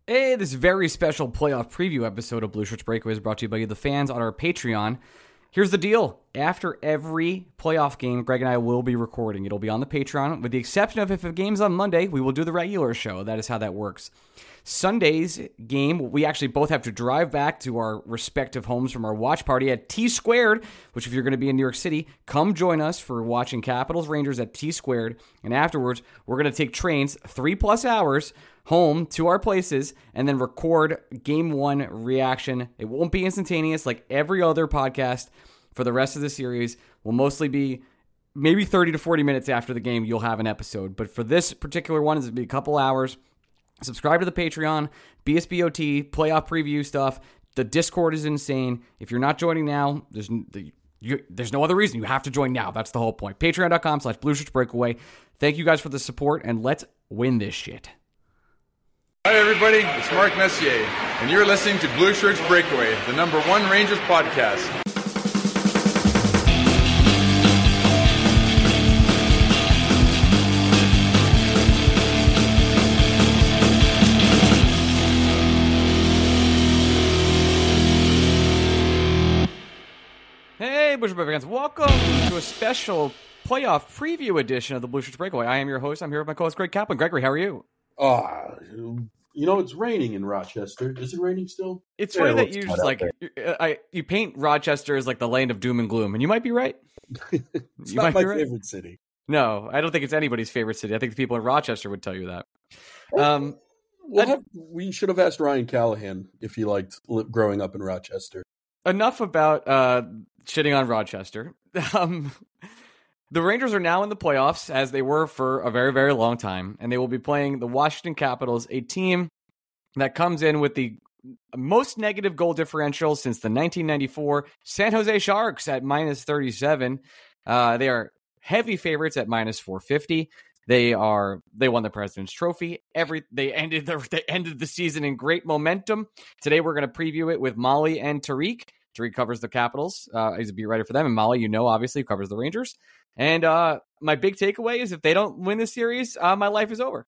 Hey, this very special playoff preview episode of Blue Shirts Breakaway is brought to you by the fans on our Patreon. Here's the deal. After every playoff game, Greg and I will be recording. It'll be on the Patreon. With the exception of if a game's on Monday, we will do the regular show. That is how that works. Sunday's game, we actually both have to drive back to our respective homes from our watch party at T Squared, which if you're going to be in New York City, come join us for watching Capitals Rangers at T Squared. And afterwards, we're going to take trains 3+ hours home to our places and then record game one reaction. It won't be instantaneous like every other podcast for the rest of the series. Will mostly be maybe 30 to 40 minutes after the game you'll have an episode. But for this particular one, it's going to be a couple hours. Subscribe to the Patreon, BSBOT, playoff preview stuff. The Discord is insane. If you're not joining now, there's no other reason. You have to join now. That's the whole point. Patreon.com/BlueShirtsBreakaway. Thank you guys for the support, and let's win this shit. Hi everybody, it's Mark Messier, and you're listening to Blue Shirts Breakaway, the #1 Rangers podcast. Hey, Blue Shirts Breakaway fans, welcome to a special playoff preview edition of the Blue Shirts Breakaway. I am your host. I'm here with my co-host Greg Kaplan. Gregory, how are you? It's raining in Rochester. Is it raining still? It's funny that you just you paint Rochester as like the land of doom and gloom, and you might be right. It's not my favorite city. No, I don't think it's anybody's favorite city. I think the people in Rochester would tell you that. We should have asked Ryan Callahan if he liked growing up in Rochester. Enough about shitting on Rochester. The Rangers are now in the playoffs, as they were for a very, very long time, and they will be playing the Washington Capitals, a team that comes in with the most negative goal differential since the 1994 San Jose Sharks at -37. They are heavy favorites at -450. They won the President's Trophy. They ended the season in great momentum. Today we're going to preview it with Molly and Tariq. Tariq covers the Capitals. He's a beat writer for them, and Molly, obviously covers the Rangers. And my big takeaway is if they don't win this series, my life is over.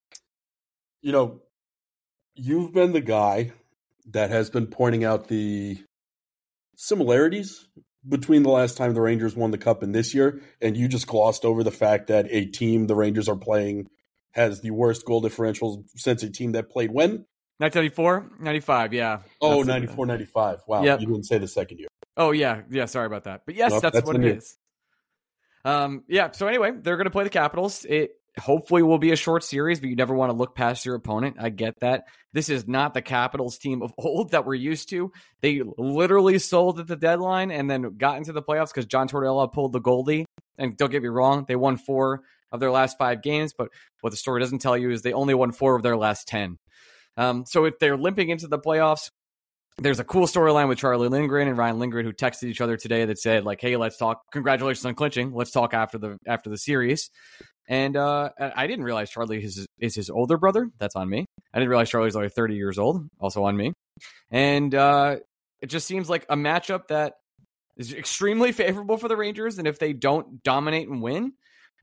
You've been the guy that has been pointing out the similarities between the last time the Rangers won the Cup and this year, and you just glossed over the fact that a team the Rangers are playing has the worst goal differentials since a team that played when? 1994? 95, yeah. Oh, 94, 95. Wow, yep. You didn't say the second year. Oh, yeah, sorry about that. But yes, that's what it is. So anyway, they're going to play the Capitals. It hopefully will be a short series, but you never want to look past your opponent. I get that. This is not the Capitals team of old that we're used to. They literally sold at the deadline and then got into the playoffs because John Tortorella pulled the goalie. And don't get me wrong, they won 4 of their last 5 games, but what the story doesn't tell you is they only won 4 of their last 10. So if they're limping into the playoffs, there's a cool storyline with Charlie Lindgren and Ryan Lindgren who texted each other today that said, like, hey, let's talk. Congratulations on clinching. Let's talk after the series. And I didn't realize Charlie is his older brother. That's on me. I didn't realize Charlie's only 30 years old. Also on me. And it just seems like a matchup that is extremely favorable for the Rangers. And if they don't dominate and win,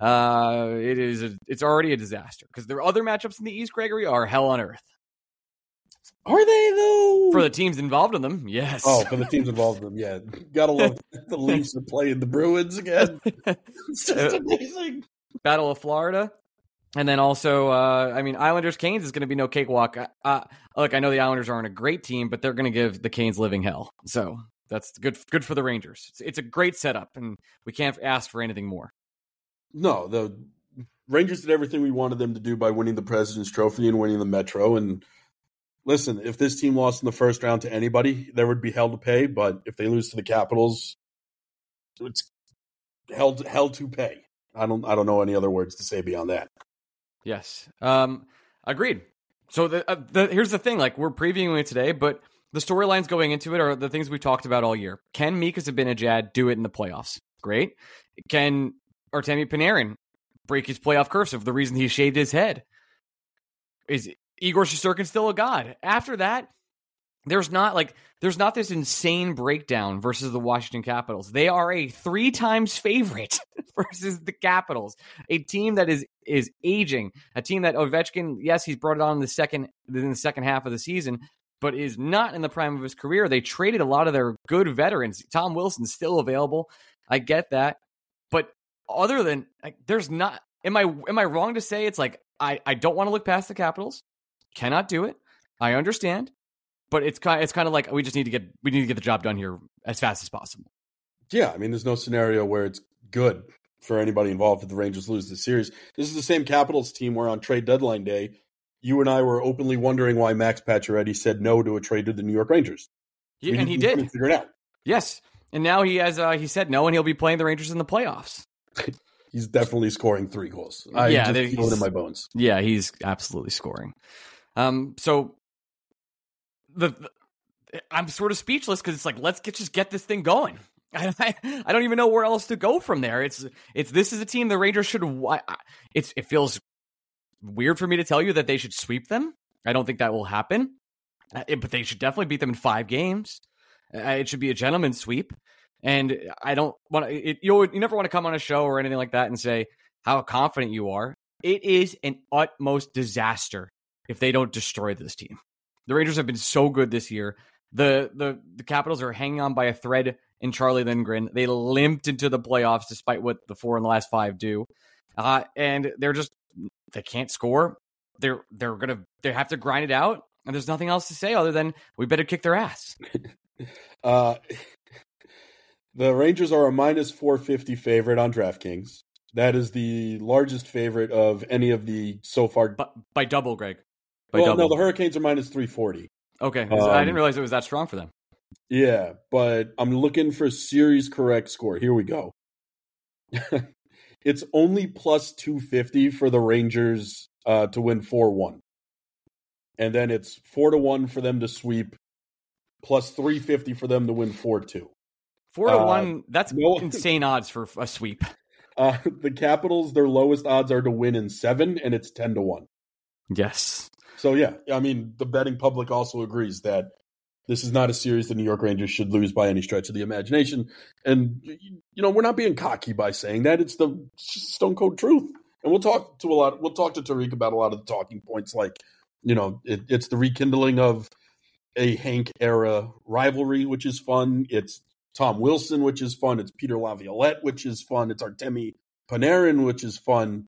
it's already a disaster. Because their other matchups in the East, Gregory, are hell on earth. Are they, though? For the teams involved in them, yes. Oh, for the teams involved in them, yeah. Gotta love the Leafs are playing the Bruins again. It's just amazing. Battle of Florida. And then also, Islanders-Canes is going to be no cakewalk. Look, I know the Islanders aren't a great team, but they're going to give the Canes living hell. So that's good for the Rangers. It's a great setup, and we can't ask for anything more. No, the Rangers did everything we wanted them to do by winning the President's Trophy and winning the Metro, and listen, if this team lost in the first round to anybody, there would be hell to pay. But if they lose to the Capitals, it's hell to pay. I don't know any other words to say beyond that. Yes, agreed. So here's the thing: like we're previewing it today, but the storylines going into it are the things we talked about all year. Can Mika Zibanejad do it in the playoffs? Great. Can Artemi Panarin break his playoff curse of the reason he shaved his head? Is Igor Shesterkin still a god? After that, there's not this insane breakdown versus the Washington Capitals. They are a 3 times favorite versus the Capitals, a team that is aging, a team that Ovechkin, yes, he's brought it on in the second half of the season, but is not in the prime of his career. They traded a lot of their good veterans. Tom Wilson's still available. I get that, but other than there's not. Am I wrong to say it's like I don't want to look past the Capitals? Cannot do it. I understand. But it's kind of like we need to get the job done here as fast as possible. Yeah, I mean, there's no scenario where it's good for anybody involved if the Rangers lose this series. This is the same Capitals team where on trade deadline day, you and I were openly wondering why Max Pacioretty said no to a trade to the New York Rangers. Yeah, and he did. Figure it out. Yes, and now he said no, and he'll be playing the Rangers in the playoffs. He's definitely scoring 3 goals. I just feel it in my bones. Yeah, he's absolutely scoring. So. I'm sort of speechless because it's like let's just get this thing going. I don't even know where else to go from there. This is a team the Rangers should. It feels weird for me to tell you that they should sweep them. I don't think that will happen, but they should definitely beat them in 5 games. It should be a gentleman's sweep, and I don't want to. You never want to come on a show or anything like that and say how confident you are. It is an utmost disaster if they don't destroy this team. The Rangers have been so good this year. The Capitals are hanging on by a thread in Charlie Lindgren. They limped into the playoffs despite what the 4 in the last 5 do. And they can't score. They have to grind it out. And there's nothing else to say other than we better kick their ass. The Rangers are a minus 450 favorite on DraftKings. That is the largest favorite of any of the so far. By double, Greg. No, the Hurricanes are minus 340. Okay, I didn't realize it was that strong for them. Yeah, but I'm looking for series correct score. Here we go. It's only plus 250 for the Rangers to win 4-1. And then it's 4-1 for them to sweep, plus 350 for them to win 4-2. 4-1, that's insane odds for a sweep. The Capitals, their lowest odds are to win in 7, and it's 10-1. Yes. So, yeah, I mean, the betting public also agrees that this is not a series the New York Rangers should lose by any stretch of the imagination. And, we're not being cocky by saying that. It's the stone cold truth. And we'll talk to Tariq about a lot of the talking points, like, it's the rekindling of a Hank era rivalry, which is fun. It's Tom Wilson, which is fun. It's Peter Laviolette, which is fun. It's Artemi Panarin, which is fun.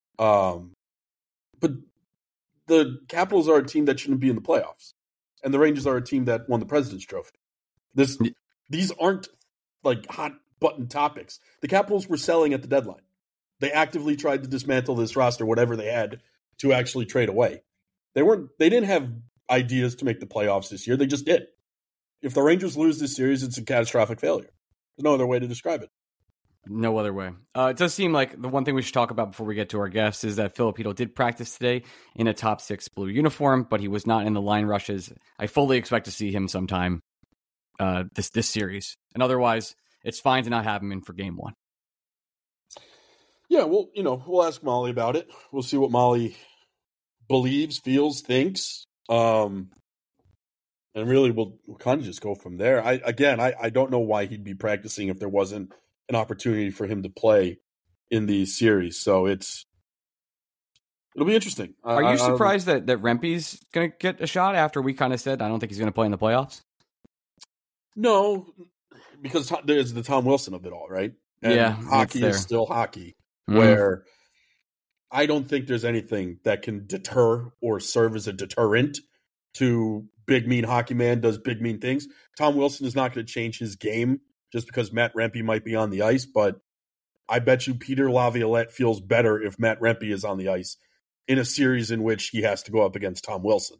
But the Capitals are a team that shouldn't be in the playoffs, and the Rangers are a team that won the President's Trophy. These aren't like hot button topics. The Capitals were selling at the deadline. They actively tried to dismantle this roster, whatever they had, to actually trade away. They didn't have ideas to make the playoffs this year. They just did. If the Rangers lose this series, it's a catastrophic failure. There's no other way to describe it. No other way. It does seem like the one thing we should talk about before we get to our guests is that Filipino did practice today in a top 6 blue uniform, but he was not in the line rushes. I fully expect to see him sometime this series. And otherwise, it's fine to not have him in for game 1. Yeah, well, we'll ask Molly about it. We'll see what Molly believes, feels, thinks. And really, we'll kind of just go from there. I don't know why he'd be practicing if there wasn't an opportunity for him to play in the series. So it'll be interesting. Are you surprised that Rempe's going to get a shot after we kind of said, I don't think he's going to play in the playoffs? No, because there's the Tom Wilson of it all, right? And hockey is still hockey, where I don't think there's anything that can deter or serve as a deterrent to big, mean hockey man does big, mean things. Tom Wilson is not going to change his game just because Matt Rempe might be on the ice, but I bet you Peter Laviolette feels better if Matt Rempe is on the ice in a series in which he has to go up against Tom Wilson.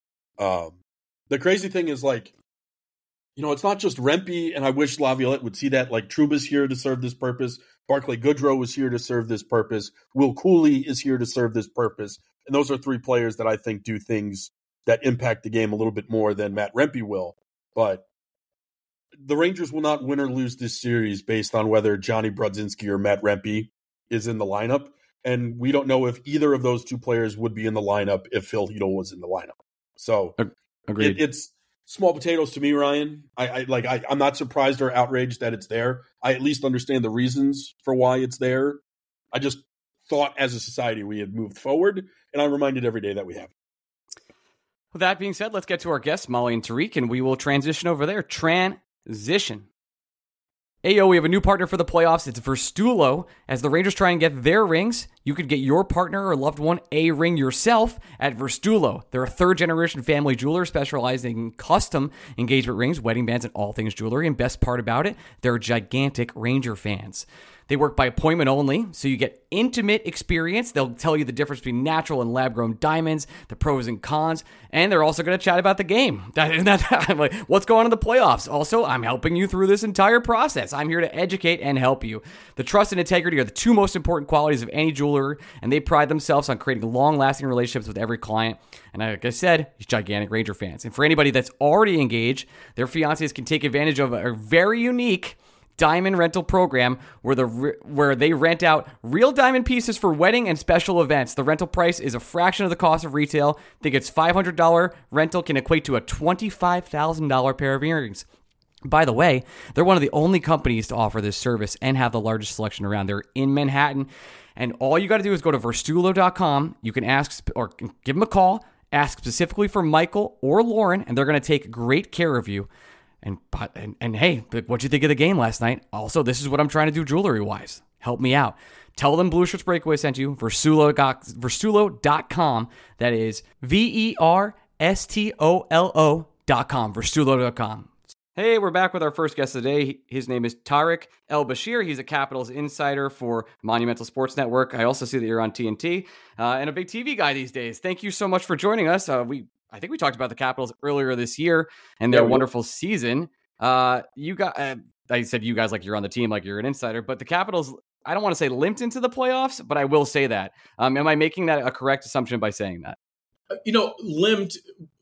The crazy thing is, it's not just Rempe, and I wish Laviolette would see that. Like, Trouba's here to serve this purpose. Barclay Goodrow is here to serve this purpose. Will Cooley is here to serve this purpose. And those are 3 players that I think do things that impact the game a little bit more than Matt Rempe will. But the Rangers will not win or lose this series based on whether Johnny Brodzinski or Matt Rempe is in the lineup. And we don't know if either of those 2 players would be in the lineup if Phil Hedl was in the lineup. So agreed. small potatoes to me, Ryan. I'm not surprised or outraged that it's there. I at least understand the reasons for why it's there. I just thought as a society we had moved forward, and I'm reminded every day that we have. With that being said, let's get to our guests, Molly and Tariq, and we will transition over there. Transition. Ayo, we have a new partner for the playoffs. It's Verstulo. As the Rangers try and get their rings, you could get your partner or loved one a ring yourself at Verstulo. They're a third-generation family jeweler specializing in custom engagement rings, wedding bands, and all things jewelry. And best part about it, they're gigantic Ranger fans. They work by appointment only, so you get intimate experience. They'll tell you the difference between natural and lab-grown diamonds, the pros and cons, and they're also going to chat about the game. I'm like, what's going on in the playoffs? Also, I'm helping you through this entire process. I'm here to educate and help you. The trust and integrity are the two most important qualities of any jeweler, and they pride themselves on creating long-lasting relationships with every client. And like I said, he's gigantic Ranger fans. And for anybody that's already engaged, their fiancés can take advantage of a very unique diamond rental program where they rent out real diamond pieces for wedding and special events. The rental price is a fraction of the cost of retail. I think it's $500 rental can equate to a $25,000 pair of earrings. By the way, they're one of the only companies to offer this service and have the largest selection around. They're in Manhattan, and all you got to do is go to verstulo.com. You can ask or give them a call, ask specifically for Michael or Lauren, and they're going to take great care of you. And hey, what'd you think of the game last night? Also, this is what I'm trying to do jewelry-wise. Help me out. Tell them Blue Shirts Breakaway sent you. Verstulo.com. That is Verstolo.com. Verstulo.com. Hey, we're back with our first guest today. His name is Tariq El-Bashir. He's a Capitals insider for Monumental Sports Network. I also see that you're on TNT and a big TV guy these days. Thank you so much for joining us. I think we talked about the Capitals earlier this year and their wonderful season. I said you guys like you're on the team, like you're an insider, but the Capitals, I don't want to say limped into the playoffs, but I will say that. Am I making that a correct assumption by saying that? Limped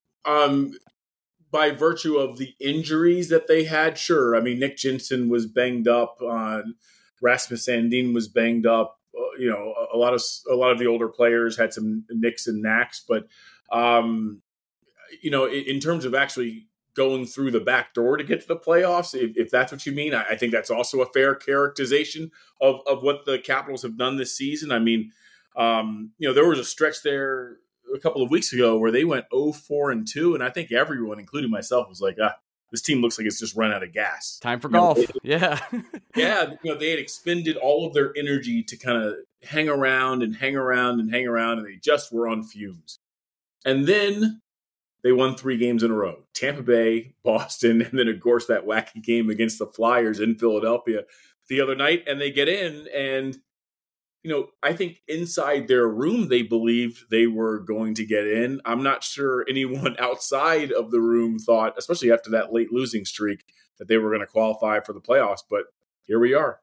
by virtue of the injuries that they had, sure. I mean, Nick Jensen was banged up. Rasmus Sandin was banged up. A lot of the older players had some nicks and knacks, but in terms of actually going through the back door to get to the playoffs, if that's what you mean, I think that's also a fair characterization of what the Capitals have done this season. I mean, there was a stretch there a couple of weeks ago where they went 0-4-2, and I think everyone, including myself, was like, this team looks like it's just run out of gas. Time for golf. Yeah. Yeah. They had expended all of their energy to kind of hang around, and they just were on fumes. And then they won 3 games in a row. Tampa Bay, Boston, and then, of course, that wacky game against the Flyers in Philadelphia the other night. And they get in, and, I think inside their room, they believed they were going to get in. I'm not sure anyone outside of the room thought, especially after that late losing streak, that they were going to qualify for the playoffs. But here we are.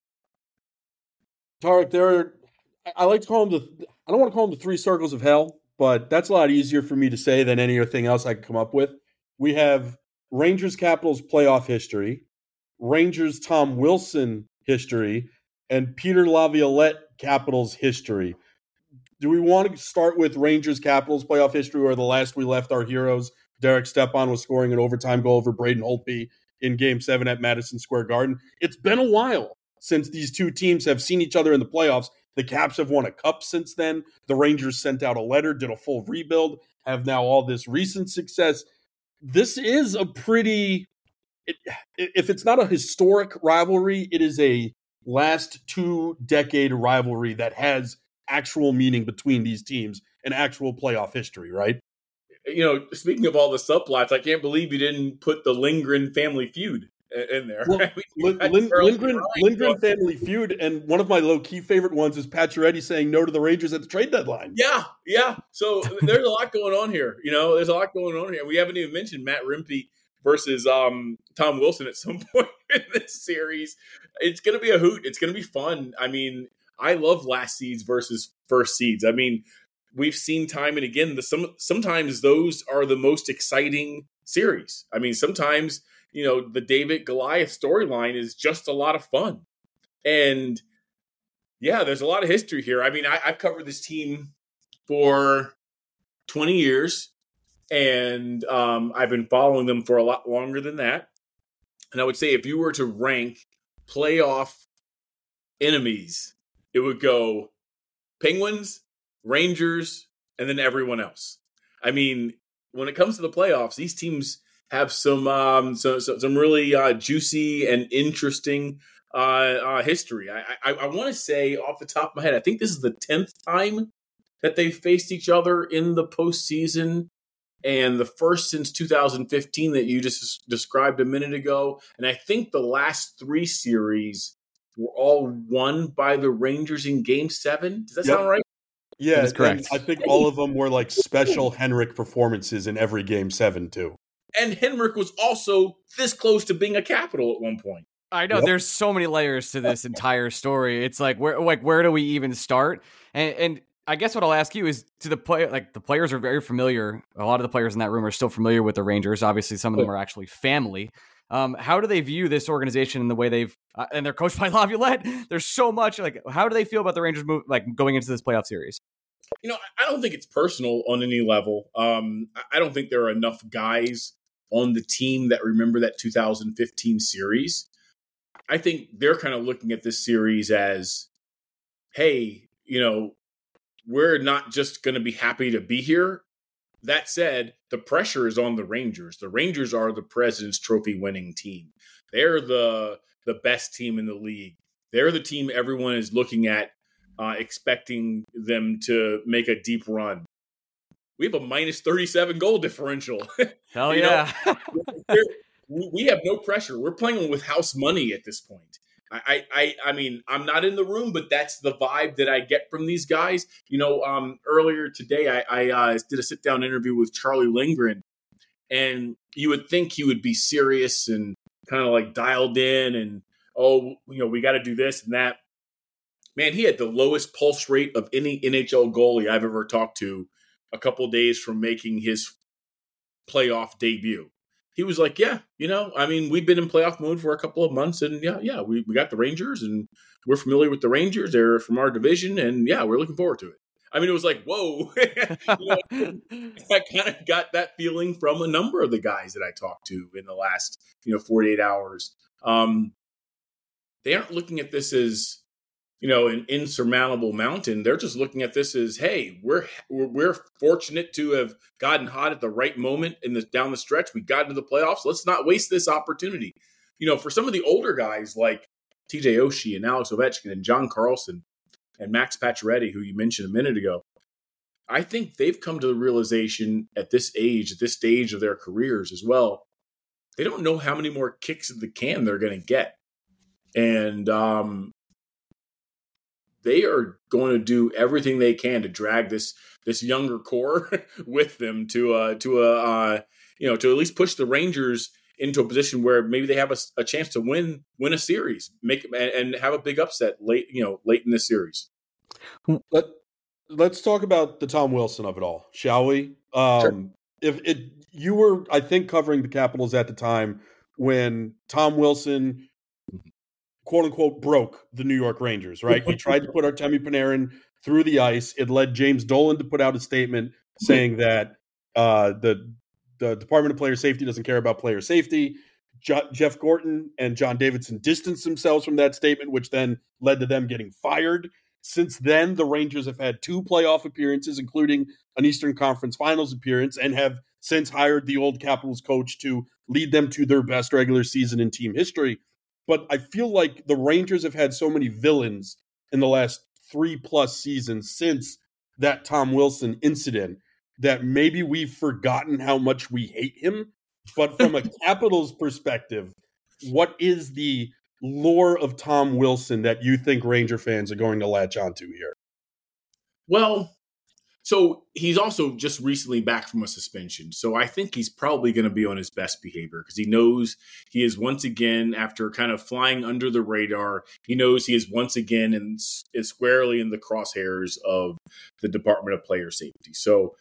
Tariq, I like to call them I don't want to call them the 3 circles of hell, but that's a lot easier for me to say than anything else I could come up with. We have Rangers Capitals playoff history, Rangers Tom Wilson history, and Peter Laviolette Capitals history. Do we want to start with Rangers Capitals playoff history, or the last we left our heroes? Derek Stepan was scoring an overtime goal over Braden Holtby in Game 7 at Madison Square Garden. It's been a while since these two teams have seen each other in the playoffs. The Caps have won a cup since then. The Rangers sent out a letter, did a full rebuild, have now all this recent success. This is a pretty, if it's not a historic rivalry, it is a last 2-decade rivalry that has actual meaning between these teams and actual playoff history, right? Speaking of all the subplots, I can't believe you didn't put the Lindgren family feud in there. Well, Lindgren family feud, and one of my low-key favorite ones is Pacioretty saying no to the Rangers at the trade deadline. Yeah. So there's a lot going on here. There's a lot going on here. We haven't even mentioned Matt Rimpey versus Tom Wilson at some point in this series. It's going to be a hoot. It's going to be fun. I mean, I love last seeds versus first seeds. I mean, we've seen time and again, sometimes those are the most exciting series. I mean, sometimes, the David Goliath storyline is just a lot of fun. And yeah, there's a lot of history here. I mean, I've covered this team for 20 years. And I've been following them for a lot longer than that. And I would say if you were to rank playoff enemies, it would go Penguins, Rangers, and then everyone else. I mean, when it comes to the playoffs, these teams have some really juicy and interesting history. I want to say off the top of my head, I think this is the 10th time that they've faced each other in the postseason, and the first since 2015 that you just described a minute ago. And I think the last 3 series were all won by the Rangers in Game 7. Does that sound right? Yeah, that's correct. I think all of them were like special Henrik performances in every Game 7 too. And Henrik was also this close to being a Capital at one point. I know there's so many layers to this entire story. It's like where do we even start? And I guess what I'll ask you is, to the player, like the players are very familiar. A lot of the players in that room are still familiar with the Rangers. Obviously, some of them are actually family. How do they view this organization and the way they've and they're coached by Laviolette? There's so much. Like, how do they feel about the Rangers going into this playoff series? I don't think it's personal on any level. I don't think there are enough guys on the team that remember that 2015 series. I think they're kind of looking at this series as, hey, we're not just going to be happy to be here. That said, the pressure is on the Rangers. The Rangers are the President's Trophy winning team. They're the best team in the league. They're the team everyone is looking at, expecting them to make a deep run. We have a minus 37 goal differential. Hell yeah. We have no pressure. We're playing with house money at this point. I mean, I'm not in the room, but that's the vibe that I get from these guys. Earlier today, I did a sit-down interview with Charlie Lindgren, and you would think he would be serious and kind of like dialed in and, we got to do this and that. Man, he had the lowest pulse rate of any NHL goalie I've ever talked to a couple days from making his playoff debut. He was like, we've been in playoff mode for a couple of months, and we got the Rangers, and we're familiar with the Rangers. They're from our division, and we're looking forward to it. I mean, it was like, whoa. I kind of got that feeling from a number of the guys that I talked to in the last, 48 hours. They aren't looking at this as, an insurmountable mountain. They're just looking at this as, hey, we're fortunate to have gotten hot at the right moment down the stretch. We got into the playoffs. Let's not waste this opportunity. For some of the older guys like TJ Oshie and Alex Ovechkin and John Carlson and Max Pacioretty, who you mentioned a minute ago, I think they've come to the realization at this stage of their careers as well, they don't know how many more kicks at the can they're going to get. And they are going to do everything they can to drag this younger core with them to at least push the Rangers into a position where maybe they have a chance to win a series, and have a big upset late in this series. Let's talk about the Tom Wilson of it all, shall we? Sure. If you were, I think, covering the Capitals at the time when Tom Wilson, quote unquote, broke the New York Rangers, right? He tried to put Artemi Panarin through the ice. It led James Dolan to put out a statement saying that the Department of Player Safety doesn't care about player safety. Jeff Gorton and John Davidson distanced themselves from that statement, which then led to them getting fired. Since then, the Rangers have had 2 playoff appearances, including an Eastern Conference Finals appearance, and have since hired the old Capitals coach to lead them to their best regular season in team history. But I feel like the Rangers have had so many villains in the last 3+ seasons since that Tom Wilson incident that maybe we've forgotten how much we hate him. But from a Capitals perspective, what is the lore of Tom Wilson that you think Ranger fans are going to latch onto here? Well, so he's also just recently back from a suspension. So I think he's probably going to be on his best behavior because he knows he is once again, after kind of flying under the radar, he knows he is once again and is squarely in the crosshairs of the Department of Player Safety. So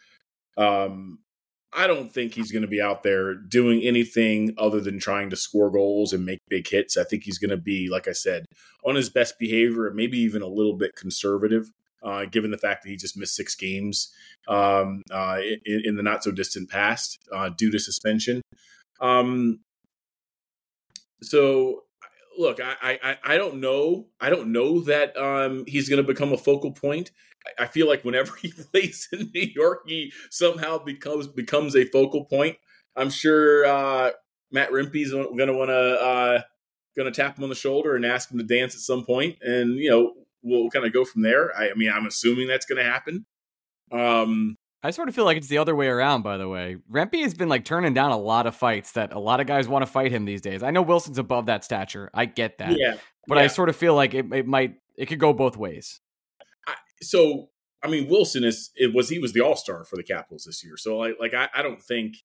I don't think he's going to be out there doing anything other than trying to score goals and make big hits. I think he's going to be, like I said, on his best behavior and maybe even a little bit conservative. given the fact that he just missed 6 games in the not so distant past due to suspension. So look, I don't know. I don't know that he's going to become a focal point. I feel like whenever he plays in New York, he somehow becomes a focal point. I'm sure Matt Rempe's going to want to tap him on the shoulder and ask him to dance at some point, and we'll kind of go from there. I mean, I'm assuming that's going to happen. I sort of feel like it's the other way around, by the way. Rempe has been turning down a lot of fights that a lot of guys want to fight him these days. I know Wilson's above that stature. I get that. Yeah. But I sort of feel like it could go both ways. So, I mean, Wilson he was the all-star for the Capitals this year. So I think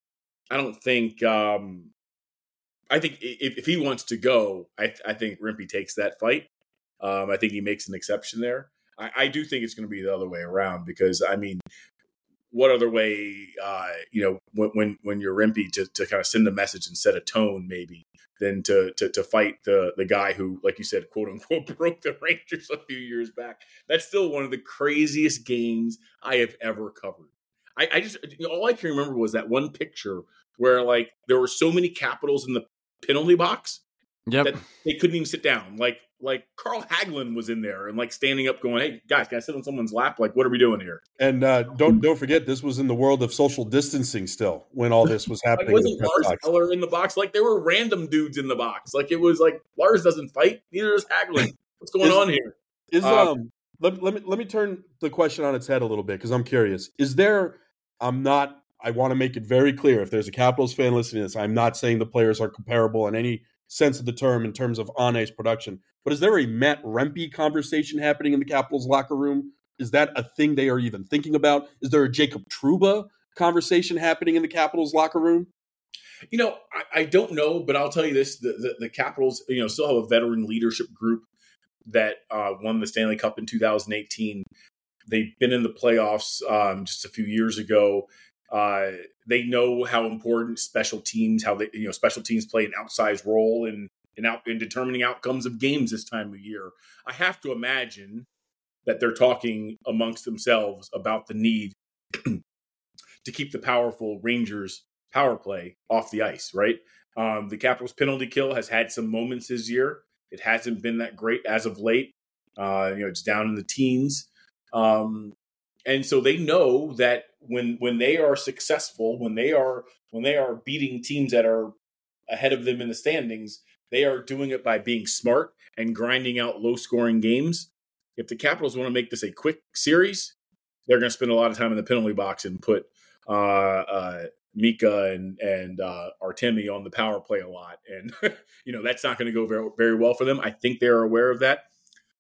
if he wants to go, I think Rempe takes that fight. I think he makes an exception there. I do think it's going to be the other way around because, I mean, what other way, when you're Rempe to kind of send a message and set a tone maybe than to fight the guy who, like you said, quote unquote, broke the Rangers a few years back. That's still one of the craziest games I have ever covered. I just, all I can remember was that one picture where there were so many Capitals in the penalty box that they couldn't even sit down. Like Carl Hagelin was in there and standing up going, "Hey guys, can I sit on someone's lap? What are we doing here?" And don't forget, this was in the world of social distancing still when all this was happening. Wasn't Lars Eller in the box? There were random dudes in the box. It was Lars doesn't fight, neither does Hagelin. What's going on here? Let me turn the question on its head a little bit because I'm curious. I want to make it very clear, if there's a Capitals fan listening to this, I'm not saying the players are comparable in any sense of the term in terms of on-ice production. But is there a Matt Rempe conversation happening in the Capitals locker room? Is that a thing they are even thinking about? Is there a Jacob Trouba conversation happening in the Capitals locker room? I don't know, but I'll tell you this: the Capitals, still have a veteran leadership group that won the Stanley Cup in 2018. They've been in the playoffs just a few years ago. They know how important special teams play an outsized role in determining outcomes of games this time of year. I have to imagine that they're talking amongst themselves about the need to keep the powerful Rangers power play off the ice, right? The Capitals penalty kill has had some moments this year. It hasn't been that great as of late. It's down in the teens. And so they know that when they are successful, when they are beating teams that are ahead of them in the standings, they are doing it by being smart and grinding out low-scoring games. If the Capitals want to make this a quick series, they're going to spend a lot of time in the penalty box and put Mika and Artemi on the power play a lot. And, that's not going to go very, very well for them. I think they're aware of that.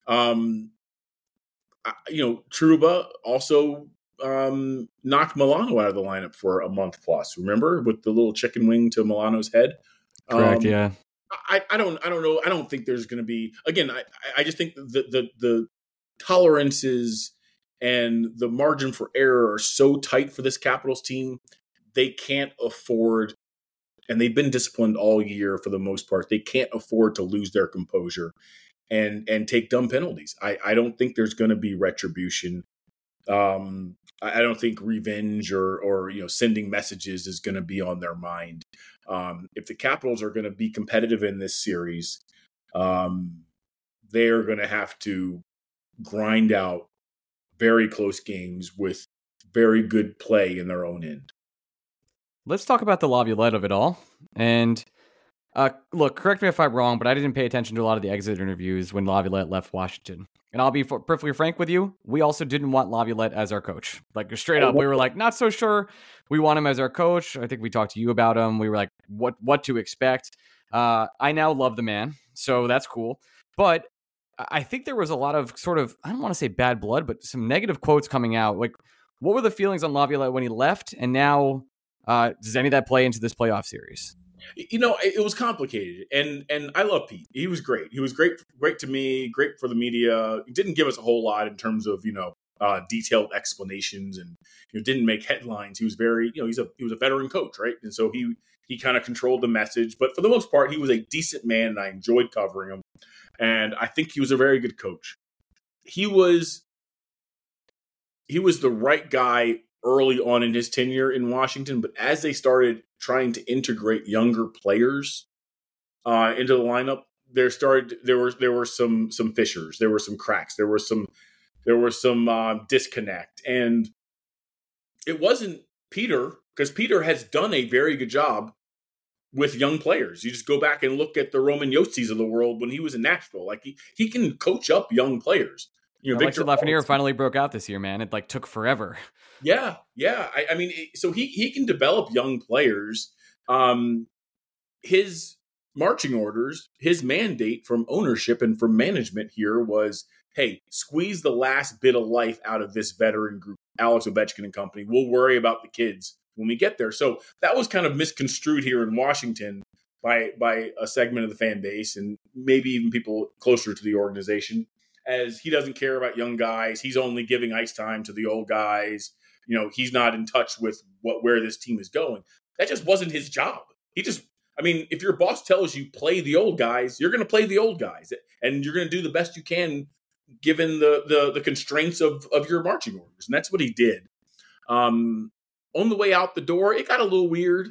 Trouba also knocked Milano out of the lineup for a month plus. Remember, with the little chicken wing to Milano's head? Correct, yeah. I don't know. I don't think there's going to be, again, I just think the tolerances and the margin for error are so tight for this Capitals team. They can't afford, and they've been disciplined all year for the most part, they can't afford to lose their composure and take dumb penalties. I don't think there's going to be retribution. I don't think revenge or sending messages is going to be on their mind. If the Capitals are going to be competitive in this series, they're going to have to grind out very close games with very good play in their own end. Let's talk about the Laviolette of it all. And look, correct me if I'm wrong, but I didn't pay attention to a lot of the exit interviews when Laviolette left Washington. And I'll be perfectly frank with you, we also didn't want Laviolette as our coach. Straight up, we were not so sure we want him as our coach. I think we talked to you about him. We were like, what to expect. I now love the man, so that's cool. But I think there was a lot of sort of, I don't want to say bad blood, but some negative quotes coming out. What were the feelings on Laviolette when he left? And now, does any of that play into this playoff series? It was complicated, and I love Pete. He was great. He was great to me, great for the media. He didn't give us a whole lot in terms of detailed explanations, and didn't make headlines. He was very he was a veteran coach, right? And so he kind of controlled the message. But for the most part, he was a decent man, and I enjoyed covering him. And I think he was a very good coach. He was was the right guy early on in his tenure in Washington, but as they started trying to integrate younger players into the lineup, there were some fissures, there were some cracks, there was some disconnect, and it wasn't Peter, because Peter has done a very good job with young players. You just go back and look at the Roman Yostis of the world when he was in Nashville. Like he can coach up young players. Alexis Lafreniere finally broke out this year, man. It took forever. Yeah. I mean, so he can develop young players. His marching orders, his mandate from ownership and from management here was, hey, squeeze the last bit of life out of this veteran group, Alex Ovechkin and company. We'll worry about the kids when we get there. So that was kind of misconstrued here in Washington by a segment of the fan base and maybe even people closer to the organization, as he doesn't care about young guys. He's only giving ice time to the old guys. He's not in touch with where this team is going. That just wasn't his job. If your boss tells you play the old guys, you're going to play the old guys, and you're going to do the best you can given the constraints of your marching orders. And that's what he did. On the way out the door, it got a little weird.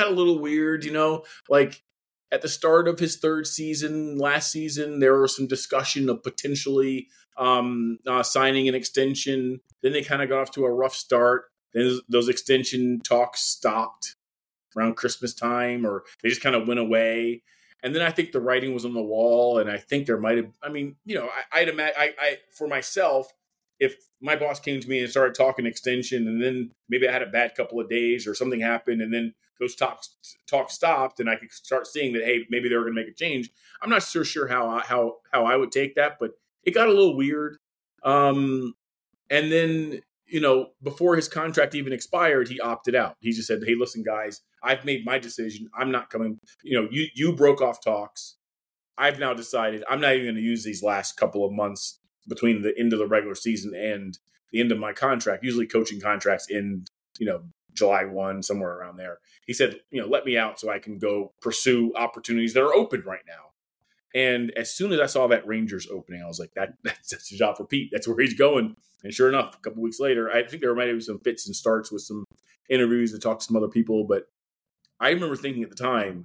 Like at the start of his third season, last season, there was some discussion of potentially signing an extension. Then they kind of got off to a rough start. Then those extension talks stopped around Christmas time, or they just kind of went away. And then I think the writing was on the wall, and I think there might have. I'd imagine. For myself, if my boss came to me and started talking extension, and then maybe I had a bad couple of days or something happened, and then those talks stopped, and I could start seeing that, hey, maybe they were going to make a change. I'm not so sure how I would take that, but it got a little weird. And then, before his contract even expired, he opted out. He just said, hey, listen, guys, I've made my decision. I'm not coming. You broke off talks. I've now decided I'm not even going to use these last couple of months between the end of the regular season and the end of my contract. Usually coaching contracts end, July 1, somewhere around there. He said, let me out so I can go pursue opportunities that are open right now. And as soon as I saw that Rangers opening, I was like, that's a job for Pete. That's where he's going. And sure enough, a couple weeks later, I think there might have been some fits and starts with some interviews to talk to some other people. But I remember thinking at the time,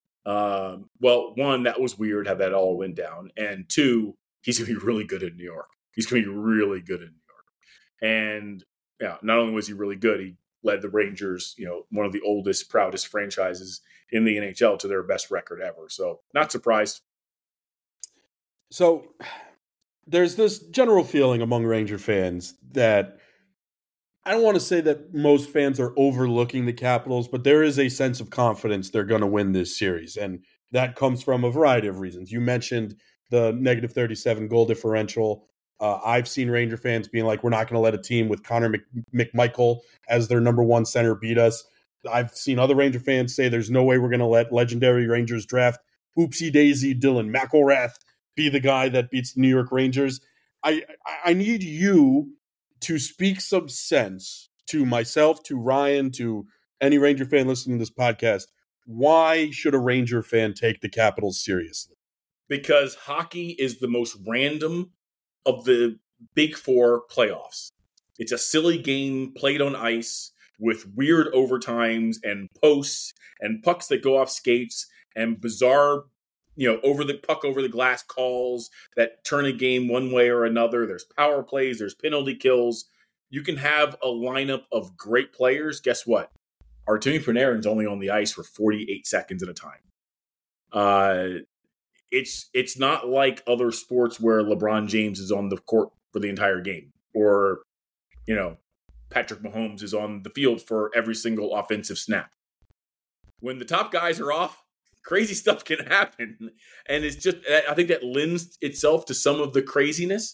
one, that was weird how that all went down. And two, he's going to be really good in New York. And yeah, not only was he really good, he led the Rangers, one of the oldest, proudest franchises in the NHL, to their best record ever. So not surprised. So there's this general feeling among Ranger fans that I don't want to say that most fans are overlooking the Capitals, but there is a sense of confidence they're going to win this series. And that comes from a variety of reasons. You mentioned the negative 37 goal differential. I've seen Ranger fans being like, we're not going to let a team with Connor McMichael as their number one center beat us. I've seen other Ranger fans say there's no way we're going to let legendary Rangers draft oopsie daisy Dylan McIlrath be the guy that beats the New York Rangers. I need you to speak some sense to myself, to Ryan, to any Ranger fan listening to this podcast. Why should a Ranger fan take the Capitals seriously? Because hockey is the most random of the big four playoffs. It's a silly game played on ice with weird overtimes and posts and pucks that go off skates and bizarre, over the glass calls that turn a game one way or another. There's power plays, there's penalty kills. You can have a lineup of great players. Guess what? Artemi Panarin's only on the ice for 48 seconds at a time. It's not like other sports where LeBron James is on the court for the entire game, or, Patrick Mahomes is on the field for every single offensive snap. When the top guys are off, crazy stuff can happen. And it's just, I think that lends itself to some of the craziness.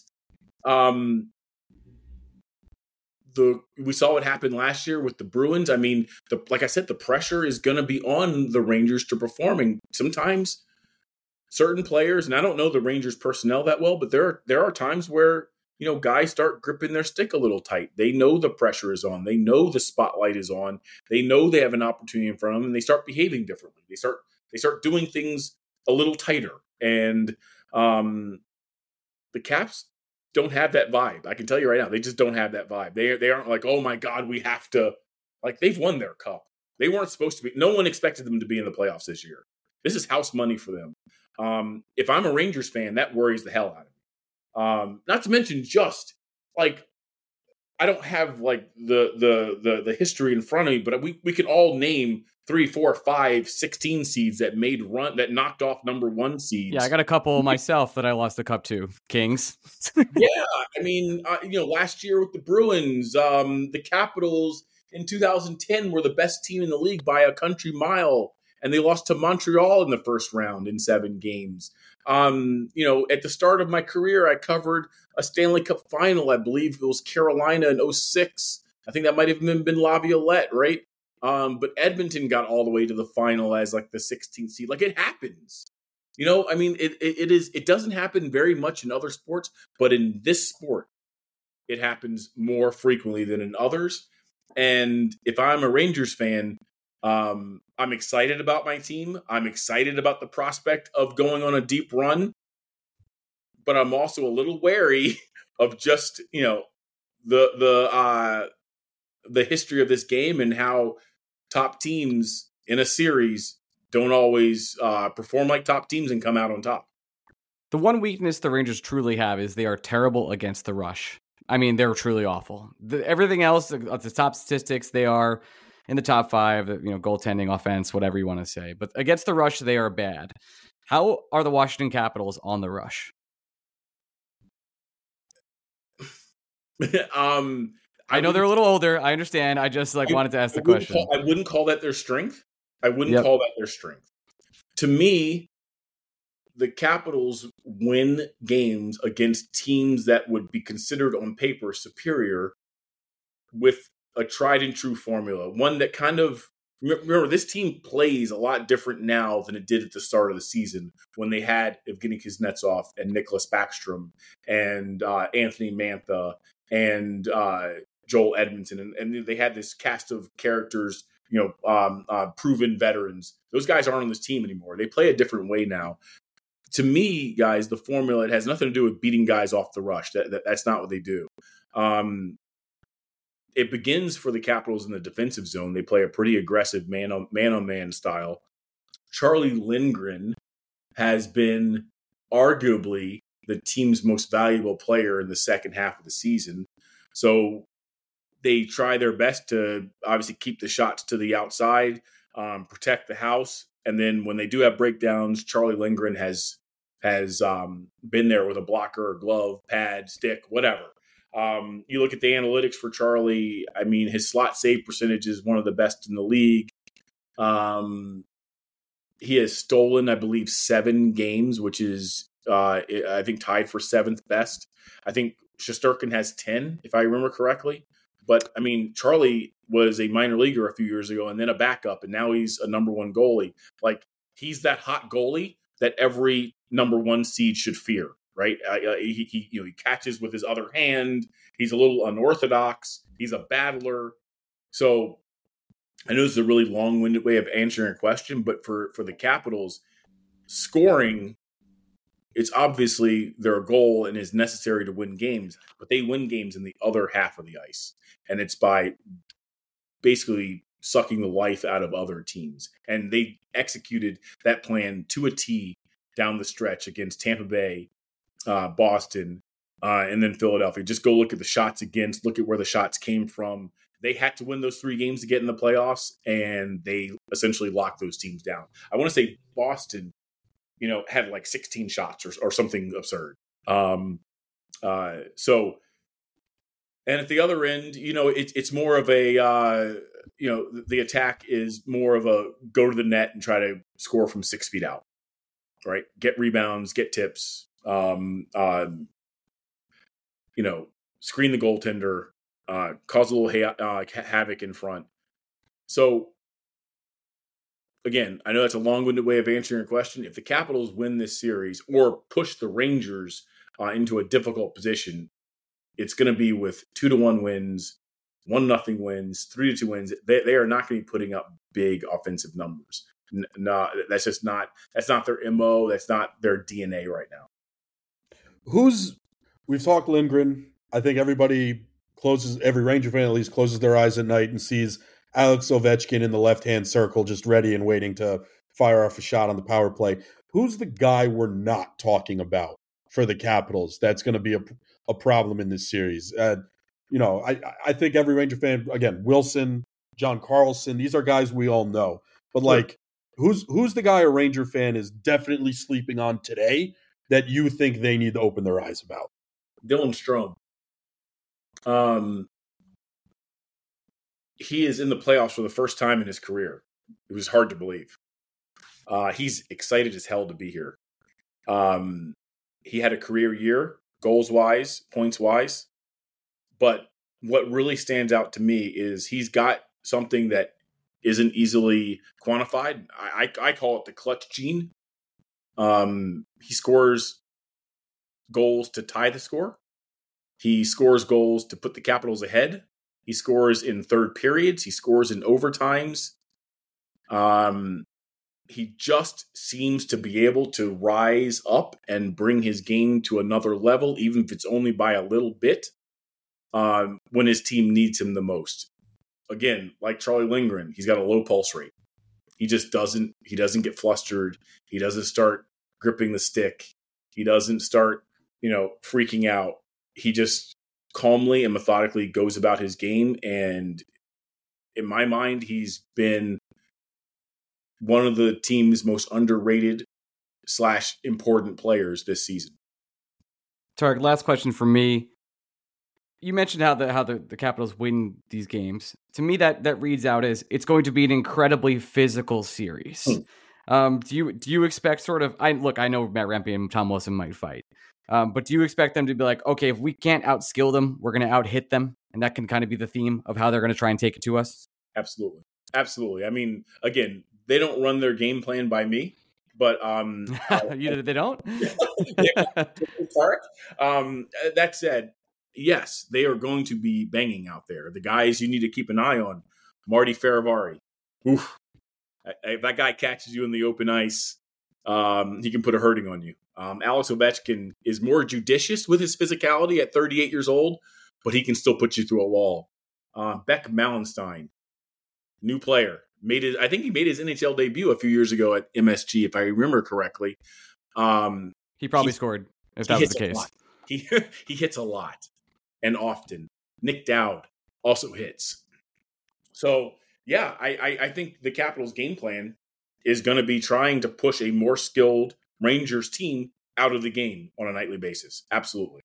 We saw what happened last year with the Bruins. I mean, like I said, the pressure is going to be on the Rangers to performing. Sometimes certain players, and I don't know the Rangers personnel that well, but there are times where, guys start gripping their stick a little tight. They know the pressure is on. They know the spotlight is on. They know they have an opportunity in front of them, and they start behaving differently. They start doing things a little tighter. And the Caps don't have that vibe. I can tell you right now, they just don't have that vibe. They aren't like, oh my God, we have to. Like, they've won their cup. They weren't supposed to be. No one expected them to be in the playoffs this year. This is house money for them. If I'm a Rangers fan, that worries the hell out of me. Not to mention just like, I don't have like the history in front of me, but we can all name 3, 4, 5, 16 seeds that knocked off number 1 seeds. Yeah, I got a couple myself that I lost the cup to. Kings. Yeah, I mean, last year with the Bruins, the Capitals in 2010 were the best team in the league by a country mile, and they lost to Montreal in the first round in 7 games. At the start of my career, I covered a Stanley Cup final. I believe it was Carolina in 2006. I think that might have been Laviolette, right? But Edmonton got all the way to the final as like the 16th seed. Like, it happens. I mean, it doesn't happen very much in other sports, but in this sport, it happens more frequently than in others. And if I'm a Rangers fan, I'm excited about my team. I'm excited about the prospect of going on a deep run, but I'm also a little wary of just, the history of this game and how top teams in a series don't always perform like top teams and come out on top. The one weakness the Rangers truly have is they are terrible against the rush. I mean, they're truly awful. Everything else, the top statistics, they are in the top 5, goaltending, offense, whatever you want to say. But against the rush, they are bad. How are the Washington Capitals on the rush? I know they're a little older. I understand. I just wanted to ask the question. I wouldn't call that their strength. I wouldn't call that their strength. To me, the Capitals win games against teams that would be considered on paper superior with a tried and true formula. One that kind of, remember, this team plays a lot different now than it did at the start of the season when they had Evgeny Kuznetsov and Nicholas Backstrom and Anthony Mantha and Joel Edmondson. And they had this cast of characters, proven veterans. Those guys aren't on this team anymore. They play a different way now. To me, guys, the formula, it has nothing to do with beating guys off the rush. That's not what they do. It begins for the Capitals in the defensive zone. They play a pretty aggressive man-on-man style. Charlie Lindgren has been arguably the team's most valuable player in the second half of the season. So they try their best to obviously keep the shots to the outside, protect the house. And then when they do have breakdowns, Charlie Lindgren has been there with a blocker, glove, pad, stick, whatever. You look at the analytics for Charlie. I mean, his slot save percentage is one of the best in the league. He has stolen, I believe, 7 games, which is, I think, tied for 7th best. I think Shesterkin has 10, if I remember correctly. But, I mean, Charlie was a minor leaguer a few years ago and then a backup, and now he's a number 1 goalie. Like, he's that hot goalie that every number 1 seed should fear, right? He catches with his other hand. He's a little unorthodox. He's a battler. So I know this is a really long-winded way of answering a question, but for the Capitals, scoring, it's obviously their goal and is necessary to win games, but they win games in the other half of the ice. And it's by basically sucking the life out of other teams. And they executed that plan to a T down the stretch against Tampa Bay, Boston, and then Philadelphia. Just go look at the shots against, look at where the shots came from. They had to win those 3 games to get in the playoffs, and they essentially locked those teams down. I want to say Boston, had like 16 shots or something absurd. And at the other end, it's more of a, the attack is more of a go to the net and try to score from 6 feet out, right? Get rebounds, get tips, screen the goaltender, cause a little havoc in front. So, again, I know that's a long-winded way of answering your question. If the Capitals win this series or push the Rangers into a difficult position, it's going to be with 2-1 wins, 1-0 wins, 3-2 wins. They are not going to be putting up big offensive numbers. No, that's not their MO. That's not their DNA right now. Who's we've talked Lindgren. I think every Ranger fan at least closes their eyes at night and sees Alex Ovechkin in the left-hand circle just ready and waiting to fire off a shot on the power play. Who's the guy we're not talking about for the Capitals that's going to be a problem in this series? I think every Ranger fan, again, Wilson, John Carlson, these are guys we all know. But, like, who's the guy a Ranger fan is definitely sleeping on today that you think they need to open their eyes about? Dylan Strome. He is in the playoffs for the first time in his career. It was hard to believe. He's excited as hell to be here. He had a career year, goals-wise, points-wise. But what really stands out to me is he's got something that isn't easily quantified. I call it the clutch gene. He scores goals to tie the score. He scores goals to put the Capitals ahead. He scores in third periods. He scores in overtimes. He just seems to be able to rise up and bring his game to another level, even if it's only by a little bit, when his team needs him the most. Again, like Charlie Lindgren, he's got a low pulse rate. He doesn't get flustered. He doesn't start gripping the stick. He doesn't start, freaking out. He just calmly and methodically goes about his game. And in my mind, he's been one of the team's most underrated / important players this season. Tarek, last question for me. You mentioned how the Capitals win these games. To me, that reads out as it's going to be an incredibly physical series. Do you expect sort of? I know Matt Rempe and Tom Wilson might fight, but do you expect them to be like, okay, if we can't outskill them, we're going to out-hit them, and that can kind of be the theme of how they're going to try and take it to us? Absolutely. I mean, again, they don't run their game plan by me, but they don't. That said, yes, they are going to be banging out there. The guys you need to keep an eye on, Marty Faravari. Oof. If that guy catches you in the open ice, he can put a hurting on you. Alex Ovechkin is more judicious with his physicality at 38 years old, but he can still put you through a wall. Beck Malenstein, new player. I think he made his NHL debut a few years ago at MSG, if I remember correctly. He probably scored, if that was the case. He hits a lot and often. Nick Dowd also hits. So, yeah, I think the Capitals' game plan is going to be trying to push a more skilled Rangers team out of the game on a nightly basis. Absolutely.